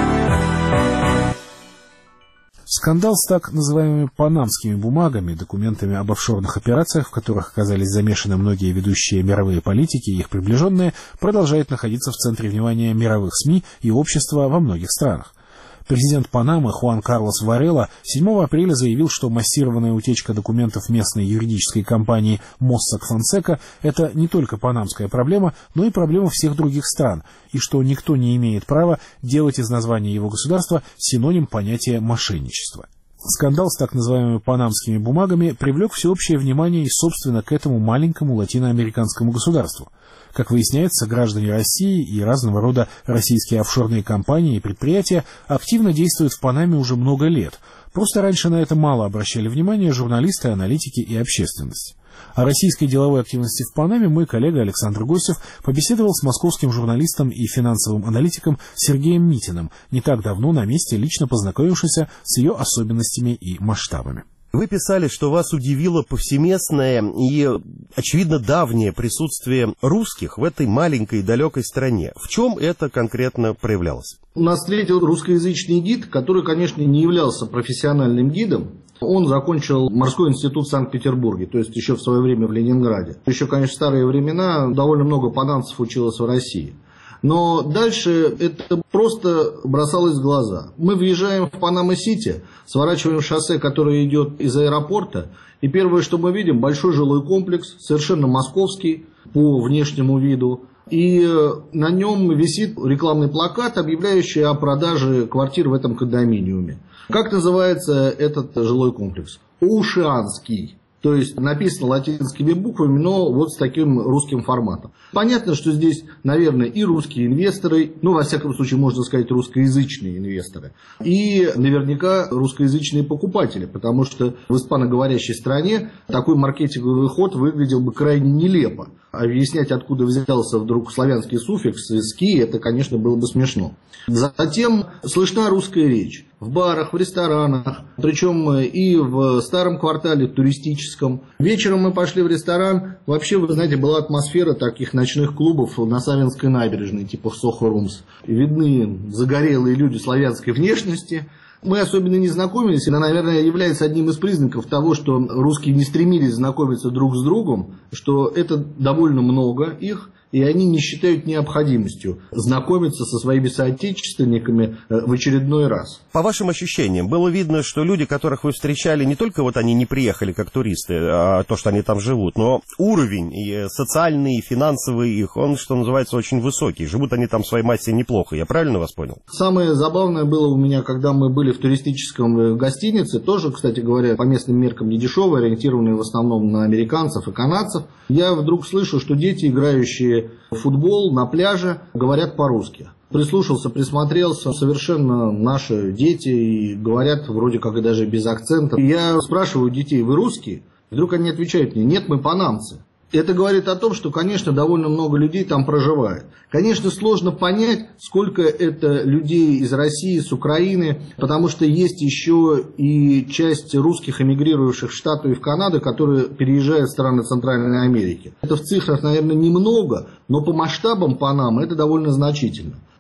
Скандал с так называемыми панамскими бумагами, документами об офшорных операциях, в которых оказались замешаны многие ведущие мировые политики и их приближенные, продолжает находиться в центре внимания мировых СМИ и общества во многих странах. Президент Панамы Хуан Карлос Варела 7 апреля заявил, что массированная утечка документов местной юридической компании Mossack Fonseca – это не только панамская проблема, но и проблема всех других стран, и что никто не имеет права делать из названия его государства синоним понятия мошенничества. Скандал с так называемыми панамскими бумагами привлек всеобщее внимание и, собственно, к этому маленькому латиноамериканскому государству. Как выясняется, граждане России и разного рода российские офшорные компании и предприятия активно действуют в Панаме уже много лет. Просто раньше на это мало обращали внимание журналисты, аналитики и общественность. О российской деловой активности в Панаме мой коллега Александр Гусев побеседовал с московским журналистом и финансовым аналитиком Сергеем Митиным, не так давно на месте лично познакомившись с ее особенностями и масштабами. Вы писали, что вас удивило повсеместное и, очевидно, давнее присутствие русских в этой маленькой и далекой стране. В чем это конкретно проявлялось? Нас встретил русскоязычный гид, который, конечно, не являлся профессиональным гидом. Он закончил морской институт в Санкт-Петербурге, то есть еще в свое время в Ленинграде. Еще, конечно, в старые времена довольно много панамцев училось в России. Но дальше это просто бросалось в глаза. Мы въезжаем в Панама-Сити, сворачиваем в шоссе, которое идет из аэропорта, и первое, что мы видим, большой жилой комплекс, совершенно московский по внешнему виду, и на нем висит рекламный плакат, объявляющий о продаже квартир в этом кондоминиуме. Как называется этот жилой комплекс? Оушианский. То есть написано латинскими буквами, но вот с таким русским форматом. Понятно, что здесь, наверное, и русские инвесторы, ну, во всяком случае, можно сказать, русскоязычные инвесторы, и наверняка русскоязычные покупатели, потому что в испаноговорящей стране такой маркетинговый ход выглядел бы крайне нелепо. Объяснять, откуда взялся вдруг славянский суффикс «ски», это, конечно, было бы смешно. Затем слышна русская речь в барах, в ресторанах, причем и в старом квартале туристическом. Вечером мы пошли в ресторан, вообще, вы знаете, была атмосфера таких ночных клубов на Савинской набережной, типа Сохо Румс. Видны загорелые люди славянской внешности. Мы особенно не знакомились, и, наверное, является одним из признаков того, что русские не стремились знакомиться друг с другом, что это довольно много их, и они не считают необходимостью знакомиться со своими соотечественниками в очередной раз. По вашим ощущениям, было видно, что люди, которых вы встречали, не только вот они не приехали как туристы, а то, что они там живут, но уровень и социальный, и финансовый их, он, что называется, очень высокий. Живут они там в своей массе неплохо. Я правильно вас понял? Самое забавное было у меня, когда мы были в туристическом гостинице, тоже, кстати говоря, по местным меркам недешевые, ориентированные в основном на американцев и канадцев. Я вдруг слышу, что дети, играющие в футбол на пляже, говорят по-русски. Прислушался, присмотрелся, совершенно наши дети, и говорят вроде как и даже без акцента. Я спрашиваю детей: вы русские? Вдруг они отвечают мне: нет, мы панамцы. Это говорит о том, что, конечно, довольно много людей там проживает. Конечно, сложно понять, сколько это людей из России, с Украины, потому что есть еще и часть русских, эмигрировавших в Штаты и в Канаду, которые переезжают в страны Центральной Америки. Это в цифрах, наверное, немного, но по масштабам Панамы это довольно значительно.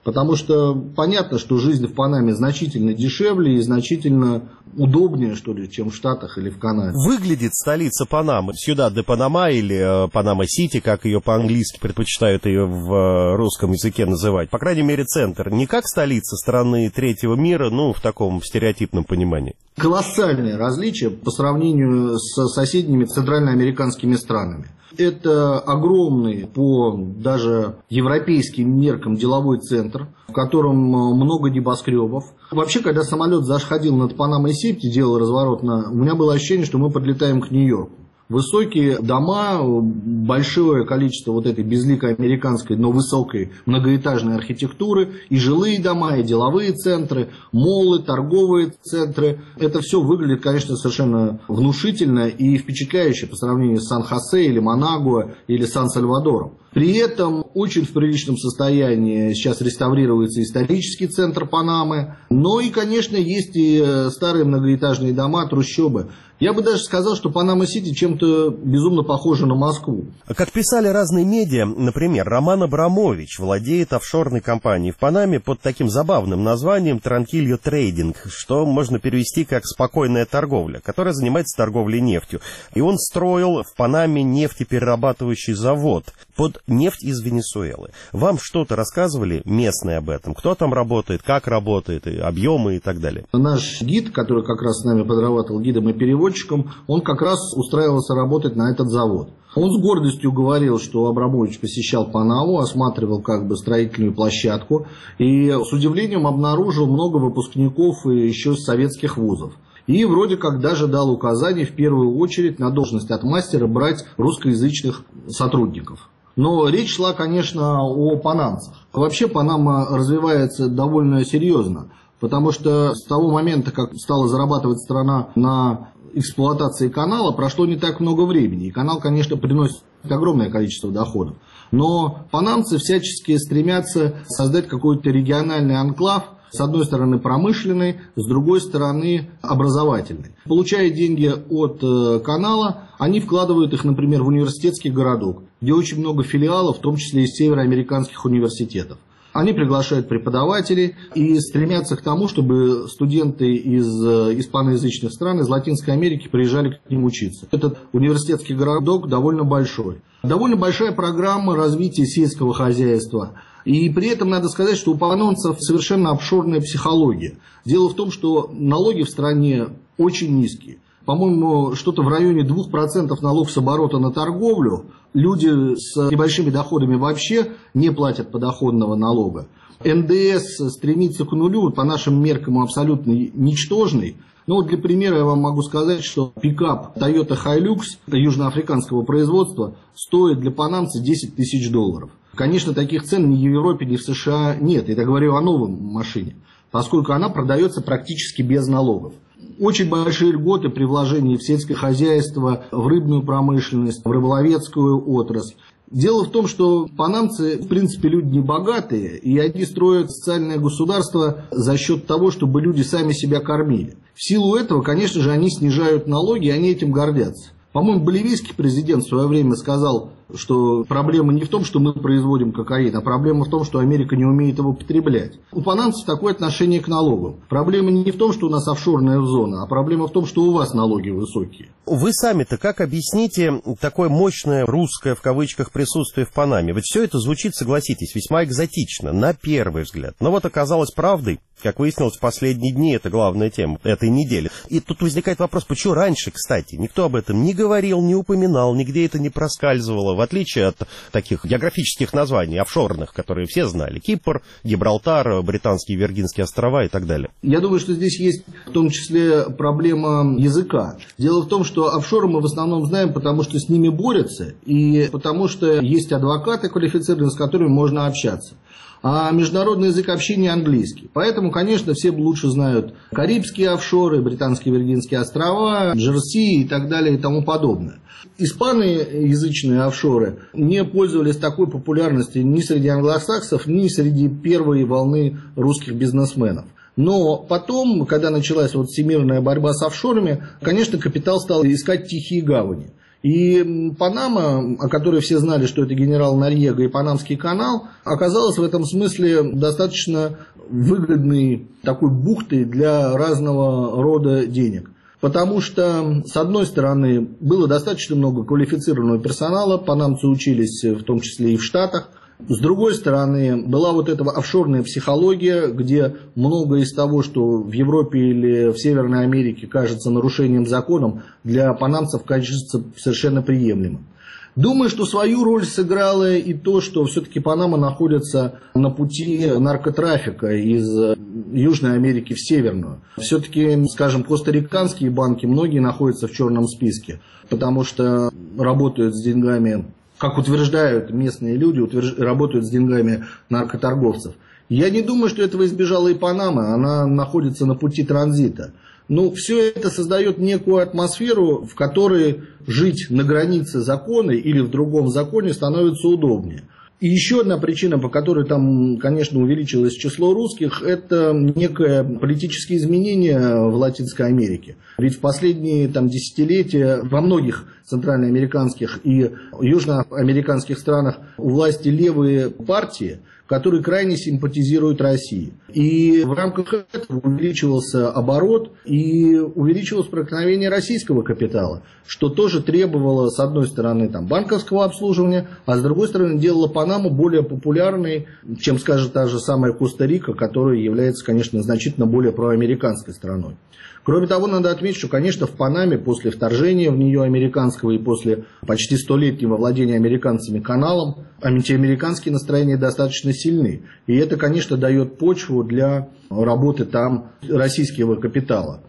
Потому что понятно, что жизнь в Панаме значительно дешевле и значительно удобнее, что ли, чем в Штатах или в Канаде. Выглядит столица Панамы, Сьюдад-де-Панама или Панама-Сити, как ее по-английски предпочитают ее в русском языке называть. По крайней мере, центр. Не как столица страны третьего мира, ну, в таком стереотипном понимании. Колоссальное различие по сравнению с соседними центральноамериканскими странами. Это огромный по даже европейским меркам деловой центр, в котором много небоскребов. Вообще, когда самолет заходил над Панамой-Сити, делал разворот, у меня было ощущение, что мы подлетаем к Нью-Йорку. Высокие дома, большое количество вот этой безликой американской, но высокой многоэтажной архитектуры, и жилые дома, и деловые центры, моллы, торговые центры. Это все выглядит, конечно, совершенно внушительно и впечатляюще по сравнению с Сан-Хосе или Манагуа или Сан-Сальвадором. При этом очень в приличном состоянии сейчас реставрируется исторический центр Панамы. Но и, конечно, есть и старые многоэтажные дома, трущобы. Я бы даже сказал, что Панама-Сити чем-то безумно похожа на Москву. Как писали разные медиа, например, Роман Абрамович владеет офшорной компанией в Панаме под таким забавным названием «Транкильо Трейдинг», что можно перевести как «спокойная торговля», которая занимается торговлей нефтью. И он строил в Панаме нефтеперерабатывающий завод под нефть из Венесуэлы. Вам что-то рассказывали местные об этом? Кто там работает, как работает, объемы и так далее? Наш гид, который как раз с нами подрабатывал гидом и переводчиком, он как раз устраивался работать на этот завод. Он с гордостью говорил, что Абрамович посещал Панаму, осматривал как бы строительную площадку и с удивлением обнаружил много выпускников еще с советских вузов. И вроде как даже дал указание в первую очередь на должность отмастера брать русскоязычных сотрудников. Но речь шла, конечно, о панамцах. Вообще Панама развивается довольно серьезно, потому что с того момента, как стала зарабатывать страна на эксплуатации канала, прошло не так много времени. И канал, конечно, приносит огромное количество доходов. Но панамцы всячески стремятся создать какой-то региональный анклав, с одной стороны промышленный, с другой стороны образовательный. Получая деньги от канала, они вкладывают их, например, в университетский городок, где очень много филиалов, в том числе из североамериканских университетов. Они приглашают преподавателей и стремятся к тому, чтобы студенты из испаноязычных стран, из Латинской Америки приезжали к ним учиться. Этот университетский городок довольно большой. Довольно большая программа развития сельского хозяйства. И при этом надо сказать, что у панамцев совершенно офшорная психология. Дело в том, что налоги в стране очень низкие. По-моему, что-то в районе 2% налог с оборота на торговлю. Люди с небольшими доходами вообще не платят подоходного налога. НДС стремится к нулю, по нашим меркам абсолютно ничтожный. Но вот для примера я вам могу сказать, что пикап Toyota Hilux южноафриканского производства стоит для панамца $10 тысяч. Конечно, таких цен ни в Европе, ни в США нет. Я говорю о новой машине, поскольку она продается практически без налогов. Очень большие льготы при вложении в сельское хозяйство, в рыбную промышленность, в рыболовецкую отрасль. Дело в том, что панамцы, в принципе, люди не богатые, и они строят социальное государство за счет того, чтобы люди сами себя кормили. В силу этого, конечно же, они снижают налоги, и они этим гордятся. По-моему, боливийский президент в свое время сказал, что проблема не в том, что мы производим кокаин, а проблема в том, что Америка не умеет его потреблять. У панамцев такое отношение к налогам. Проблема не в том, что у нас офшорная зона, а проблема в том, что у вас налоги высокие. Вы сами-то как объясните такое мощное русское, в кавычках, присутствие в Панаме? Ведь все это звучит, согласитесь, весьма экзотично, на первый взгляд. Но вот оказалось правдой. Как выяснилось, в последние дни это главная тема этой недели. И тут возникает вопрос, почему раньше, кстати, никто об этом не говорил, не упоминал, нигде это не проскальзывало, в отличие от таких географических названий, офшорных, которые все знали. Кипр, Гибралтар, Британские Виргинские острова и так далее. Я думаю, что здесь есть в том числе проблема языка. Дело в том, что офшоры мы в основном знаем, потому что с ними борются, и потому что есть адвокаты квалифицированные, с которыми можно общаться. А международный язык общения английский. Поэтому, конечно, все лучше знают карибские офшоры, Британские Виргинские острова, Джерси и так далее и тому подобное. Испаноязычные офшоры не пользовались такой популярностью ни среди англосаксов, ни среди первой волны русских бизнесменов. Но потом, когда началась всемирная борьба с офшорами, конечно, капитал стал искать тихие гавани. И Панама, о которой все знали, что это генерал Норьего и Панамский канал, оказалась в этом смысле достаточно выгодной такой бухтой для разного рода денег. Потому что, с одной стороны, было достаточно много квалифицированного персонала, панамцы учились в том числе и в Штатах. С другой стороны, была вот эта офшорная психология, где многое из того, что в Европе или в Северной Америке кажется нарушением закона, для панамцев кажется совершенно приемлемым. Думаю, что свою роль сыграло и то, что все-таки Панама находится на пути наркотрафика из Южной Америки в Северную. Все-таки, скажем, костариканские банки, многие находятся в черном списке, потому что работают с деньгами, как утверждают местные люди, работают с деньгами наркоторговцев. Я не думаю, что этого избежала и Панама, она находится на пути транзита. Но все это создает некую атмосферу, в которой жить на границе закона или в другом законе становится удобнее. И еще одна причина, по которой там, конечно, увеличилось число русских, это некое политические изменения в Латинской Америке. Ведь в последние десятилетия во многих центральноамериканских и южноамериканских странах у власти левые партии, которые крайне симпатизируют России. И в рамках этого увеличивался оборот и увеличилось проникновение российского капитала, что тоже требовало, с одной стороны, банковского обслуживания, а с другой стороны, делало Панаму более популярной, чем, скажет, та же самая Коста-Рика, которая является, конечно, значительно более проамериканской страной. Кроме того, надо отметить, что, конечно, в Панаме после вторжения в нее американского и после почти 100-летнего владения американцами каналом, антиамериканские настроения достаточно сильны. И это, конечно, дает почву для работы там российского капитала.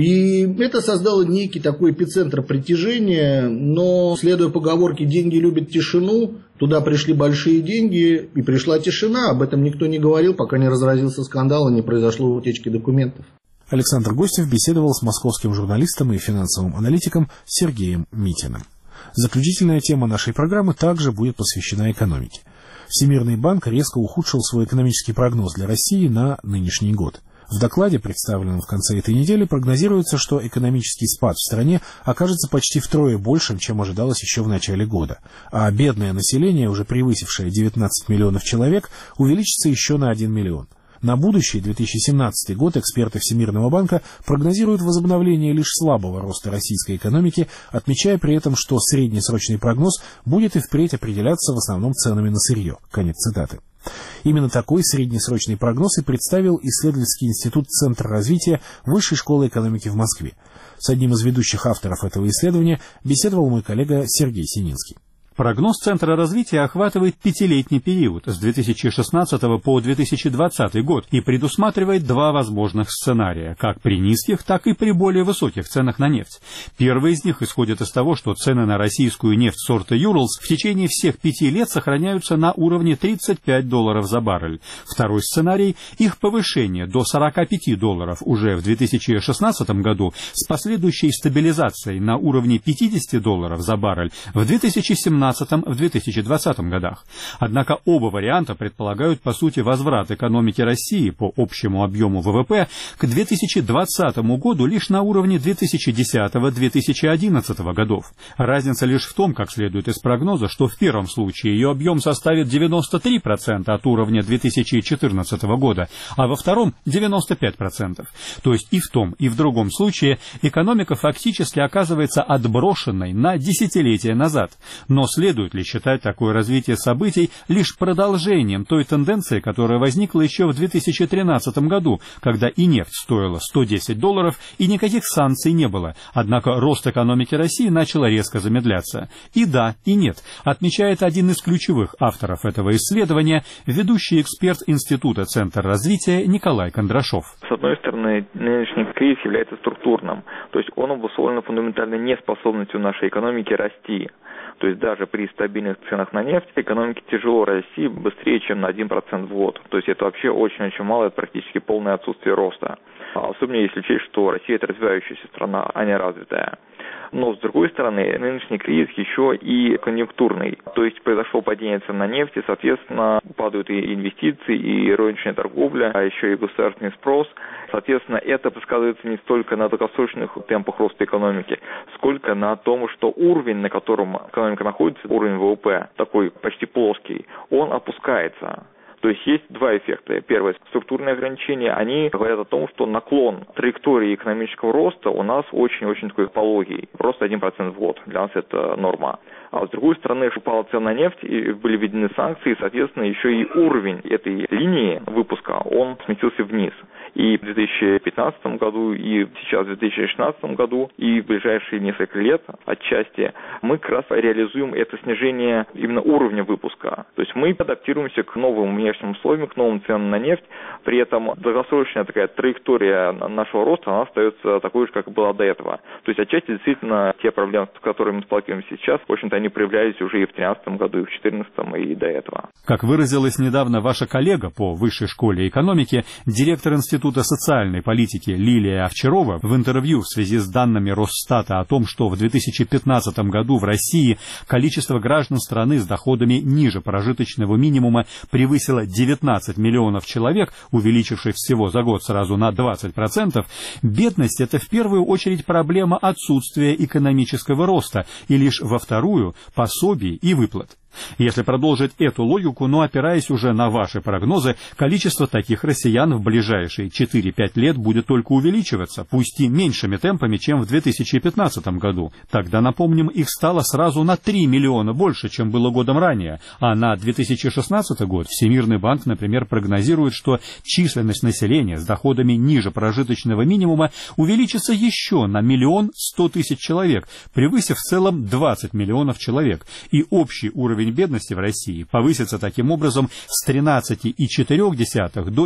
И это создало некий такой эпицентр притяжения, но, следуя поговорке «деньги любят тишину», туда пришли большие деньги и пришла тишина. Об этом никто не говорил, пока не разразился скандал и не произошло утечки документов. Александр Гостев беседовал с московским журналистом и финансовым аналитиком Сергеем Митиным. Заключительная тема нашей программы также будет посвящена экономике. Всемирный банк резко ухудшил свой экономический прогноз для России на нынешний год. В докладе, представленном в конце этой недели, прогнозируется, что экономический спад в стране окажется почти втрое большим, чем ожидалось еще в начале года, а бедное население, уже превысившее 19 миллионов человек, увеличится еще на 1 миллион. На будущий 2017 год эксперты Всемирного банка прогнозируют возобновление лишь слабого роста российской экономики, отмечая при этом, что среднесрочный прогноз будет и впредь определяться в основном ценами на сырье. Конец цитаты. Именно такой среднесрочный прогноз и представил исследовательский институт Центра развития Высшей школы экономики в Москве. С одним из ведущих авторов этого исследования беседовал мой коллега Сергей Сининский. Прогноз Центра развития охватывает 5-летний период с 2016 по 2020 год и предусматривает два возможных сценария, как при низких, так и при более высоких ценах на нефть. Первый из них исходит из того, что цены на российскую нефть сорта Urals в течение всех 5 лет сохраняются на уровне $35 за баррель. Второй сценарий – их повышение до $45 уже в 2016 году с последующей стабилизацией на уровне $50 за баррель в 2017 в 2020 годах. Однако оба варианта предполагают, по сути, возврат экономики России по общему объему ВВП к 2020 году лишь на уровне 2010-2011 годов. Разница лишь в том, как следует из прогноза, что в первом случае ее объем составит 93% от уровня 2014 года, а во втором 95%. То есть и в том, и в другом случае экономика фактически оказывается отброшенной на десятилетия назад. Но следует ли считать такое развитие событий лишь продолжением той тенденции, которая возникла еще в 2013 году, когда и нефть стоила $110, и никаких санкций не было, однако рост экономики России начал резко замедляться? И да, и нет, отмечает один из ключевых авторов этого исследования, ведущий эксперт Института Центр развития Николай Кондрашов. С одной стороны, нынешний кризис является структурным, то есть он обусловлен фундаментальной неспособностью нашей экономики расти. То есть даже при стабильных ценах на нефть экономике тяжело расти быстрее, чем на 1% в год. То есть это вообще очень-очень мало, это практически полное отсутствие роста. Особенно если учесть, что Россия – это развивающаяся страна, а не развитая. Но, с другой стороны, нынешний кризис еще и конъюнктурный. То есть произошло падение цен на нефть, и, соответственно, падают и инвестиции, и розничная торговля, а еще и государственный спрос. Соответственно, это сказывается не столько на долгосрочных темпах роста экономики, сколько на том, что уровень, на котором экономика находится, уровень ВВП, такой почти плоский, он опускается. То есть есть два эффекта. Первое, структурные ограничения, они говорят о том, что наклон траектории экономического роста у нас очень-очень такой пологий. Просто 1% в год. Для нас это норма. А с другой стороны, упала цена на нефть, и были введены санкции, и, соответственно, еще и уровень этой линии выпуска, он сместился вниз. И в 2015 году, и сейчас в 2016 году, и в ближайшие несколько лет отчасти мы как раз реализуем это снижение именно уровня выпуска. То есть мы адаптируемся к новым внешним условиям, к новым ценам на нефть. При этом долгосрочная такая траектория нашего роста, она остается такой же, как и была до этого. То есть отчасти действительно те проблемы, с которыми мы сталкиваемся сейчас, в общем-то, они проявлялись уже и в 2013 году, и в 2014, и до этого. Как выразилась недавно ваша коллега по Высшей школе экономики, директор Института социальной политики Лилия Овчарова в интервью в связи с данными Росстата о том, что в 2015 году в России количество граждан страны с доходами ниже прожиточного минимума превысило 19 миллионов человек, увеличившись всего за год сразу на 20%, бедность – это в первую очередь проблема отсутствия экономического роста и лишь во вторую – пособий и выплат. Если продолжить эту логику, но опираясь уже на ваши прогнозы, количество таких россиян в ближайшие 4-5 лет будет только увеличиваться, пусть и меньшими темпами, чем в 2015 году. Тогда, напомним, их стало сразу на 3 миллиона больше, чем было годом ранее, а на 2016 год Всемирный банк, например, прогнозирует, что численность населения с доходами ниже прожиточного минимума увеличится еще на 1 100 000 человек, превысив в целом 20 миллионов человек, и общий уровень бедности в России повысится таким образом с 13,4 до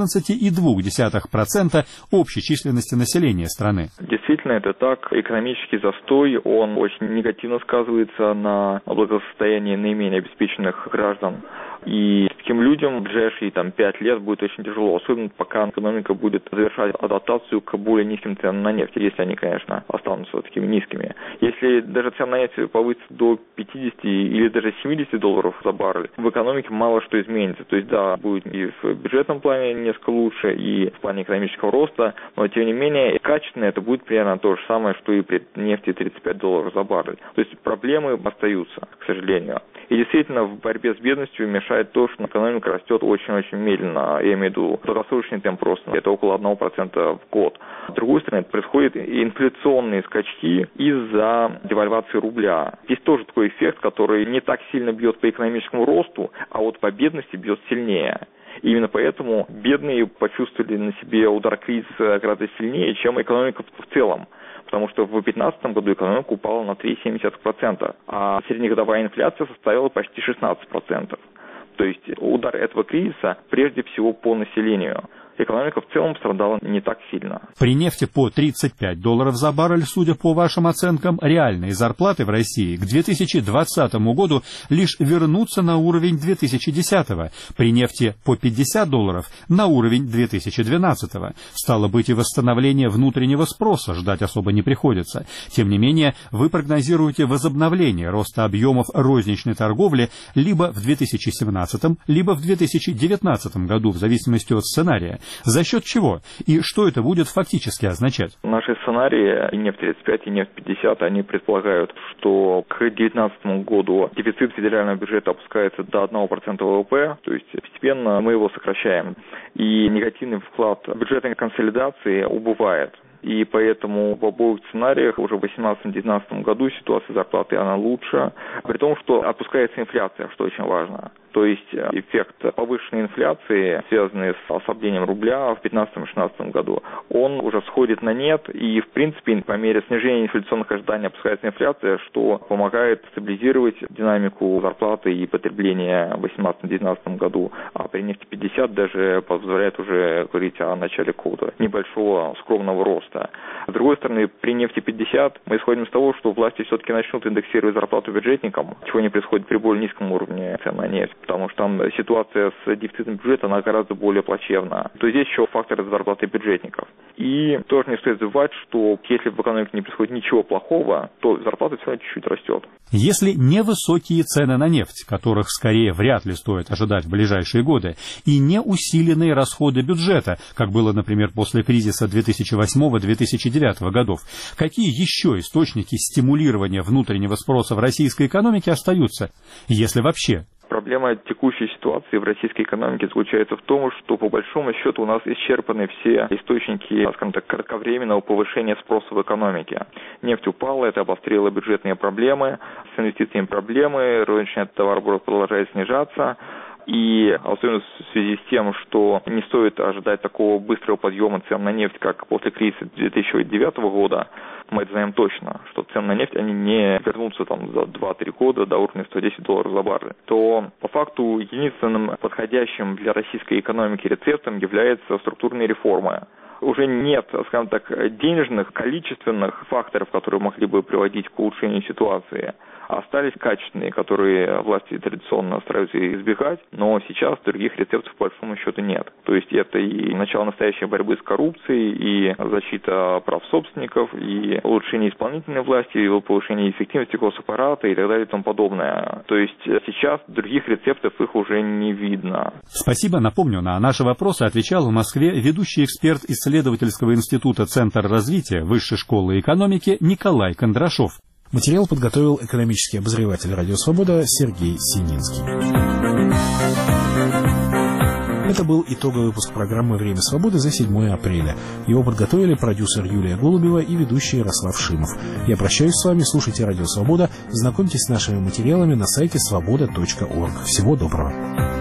14,2% общей численности населения страны. Действительно, это так. Экономический застой, он очень негативно сказывается на благосостоянии наименее обеспеченных граждан. И таким людям в ближайшие 5 лет будет очень тяжело, особенно пока экономика будет завершать адаптацию к более низким ценам на нефть, если они, конечно, останутся такими низкими. Если даже цена на нефть повысится до 50 или даже 70 долларов за баррель, в экономике мало что изменится. То есть, да, будет и в бюджетном плане несколько лучше, и в плане экономического роста, но, тем не менее, качественно это будет примерно то же самое, что и при нефти 35 долларов за баррель. То есть, проблемы остаются, к сожалению. И действительно, в борьбе с бедностью мешает то, что экономика растет очень-очень медленно. Я имею в виду долгосрочный темп роста. Это около 1% в год. С другой стороны, происходят инфляционные скачки из-за девальвации рубля. Есть тоже такой эффект, который не так сильно бьет по экономическому росту, а вот по бедности бьет сильнее. И именно поэтому бедные почувствовали на себе удар кризиса гораздо сильнее, чем экономика в целом. Потому что в 2015 году экономика упала на 3,7%, а среднегодовая инфляция составила почти 16%. То есть удар этого кризиса прежде всего по населению. Экономика в целом пострадала не так сильно. При нефти по 35 долларов за баррель, судя по вашим оценкам, реальные зарплаты в России к 2020 году лишь вернутся на уровень 2010-го, при нефти по 50 долларов на уровень 2012-го. Стало быть, и восстановление внутреннего спроса ждать особо не приходится. Тем не менее, вы прогнозируете возобновление роста объемов розничной торговли либо в 2017, либо в 2019 году, в зависимости от сценария. За счет чего? И что это будет фактически означать? Наши сценарии, и нефть-35, и нефть-50, они предполагают, что к 2019 году дефицит федерального бюджета опускается до 1% ВВП, то есть постепенно мы его сокращаем. И негативный вклад бюджетной консолидации убывает. И поэтому в обоих сценариях уже в 2018-2019 году ситуация зарплаты она лучше, при том, что опускается инфляция, что очень важно. То есть эффект повышенной инфляции, связанный с ослаблением рубля в 2015-2016 году, он уже сходит на нет, и в принципе по мере снижения инфляционных ожиданий опускается инфляция, что помогает стабилизировать динамику зарплаты и потребления в 2018-2019 году, а при нефти 50 даже позволяет уже говорить о начале какого-то небольшого скромного роста. С другой стороны, при нефти 50 мы исходим из того, что власти все-таки начнут индексировать зарплату бюджетникам, чего не происходит при более низком уровне цен на нефть. потому что там ситуация с дефицитом бюджета, она гораздо более плачевна. То здесь еще фактор зарплаты бюджетников. И тоже не стоит забывать, что если в экономике не происходит ничего плохого, то зарплата все равно чуть-чуть растет. Если невысокие цены на нефть, которых скорее вряд ли стоит ожидать в ближайшие годы, и не усиленные расходы бюджета, как было, например, после кризиса 2008-2009 годов, какие еще источники стимулирования внутреннего спроса в российской экономике остаются, если вообще? Проблема текущей ситуации в российской экономике заключается в том, что по большому счету у нас исчерпаны все источники, скажем так, кратковременного повышения спроса в экономике. Нефть упала, это обострило бюджетные проблемы, с инвестициями проблемы, розничный товарооборот продолжает снижаться. И особенно в связи с тем, что не стоит ожидать такого быстрого подъема цен на нефть, как после кризиса 2009 года, мы это знаем точно, что цены на нефть, они не вернутся там за 2-3 года до уровня $110 за баррель, то по факту единственным подходящим для российской экономики рецептом является структурные реформы. Уже нет, скажем так, денежных, количественных факторов, которые могли бы приводить к улучшению ситуации. Остались качественные, которые власти традиционно стараются избегать, но сейчас других рецептов по большому счету нет. То есть это и начало настоящей борьбы с коррупцией, и защита прав собственников, и улучшение исполнительной власти, и повышение эффективности госаппарата и так далее и тому подобное. То есть сейчас других рецептов их уже не видно. Спасибо. Напомню, на наши вопросы отвечал в Москве ведущий эксперт исследовательского института «Центр развития Высшей школы экономики» Николай Кондрашов. Материал подготовил экономический обозреватель «Радио Свобода» Сергей Сининский. Это был итоговый выпуск программы «Время свободы» за 7 апреля. Его подготовили продюсер Юлия Голубева и ведущий Ярослав Шимов. Я прощаюсь с вами, слушайте «Радио Свобода», знакомьтесь с нашими материалами на сайте svoboda.org. Всего доброго.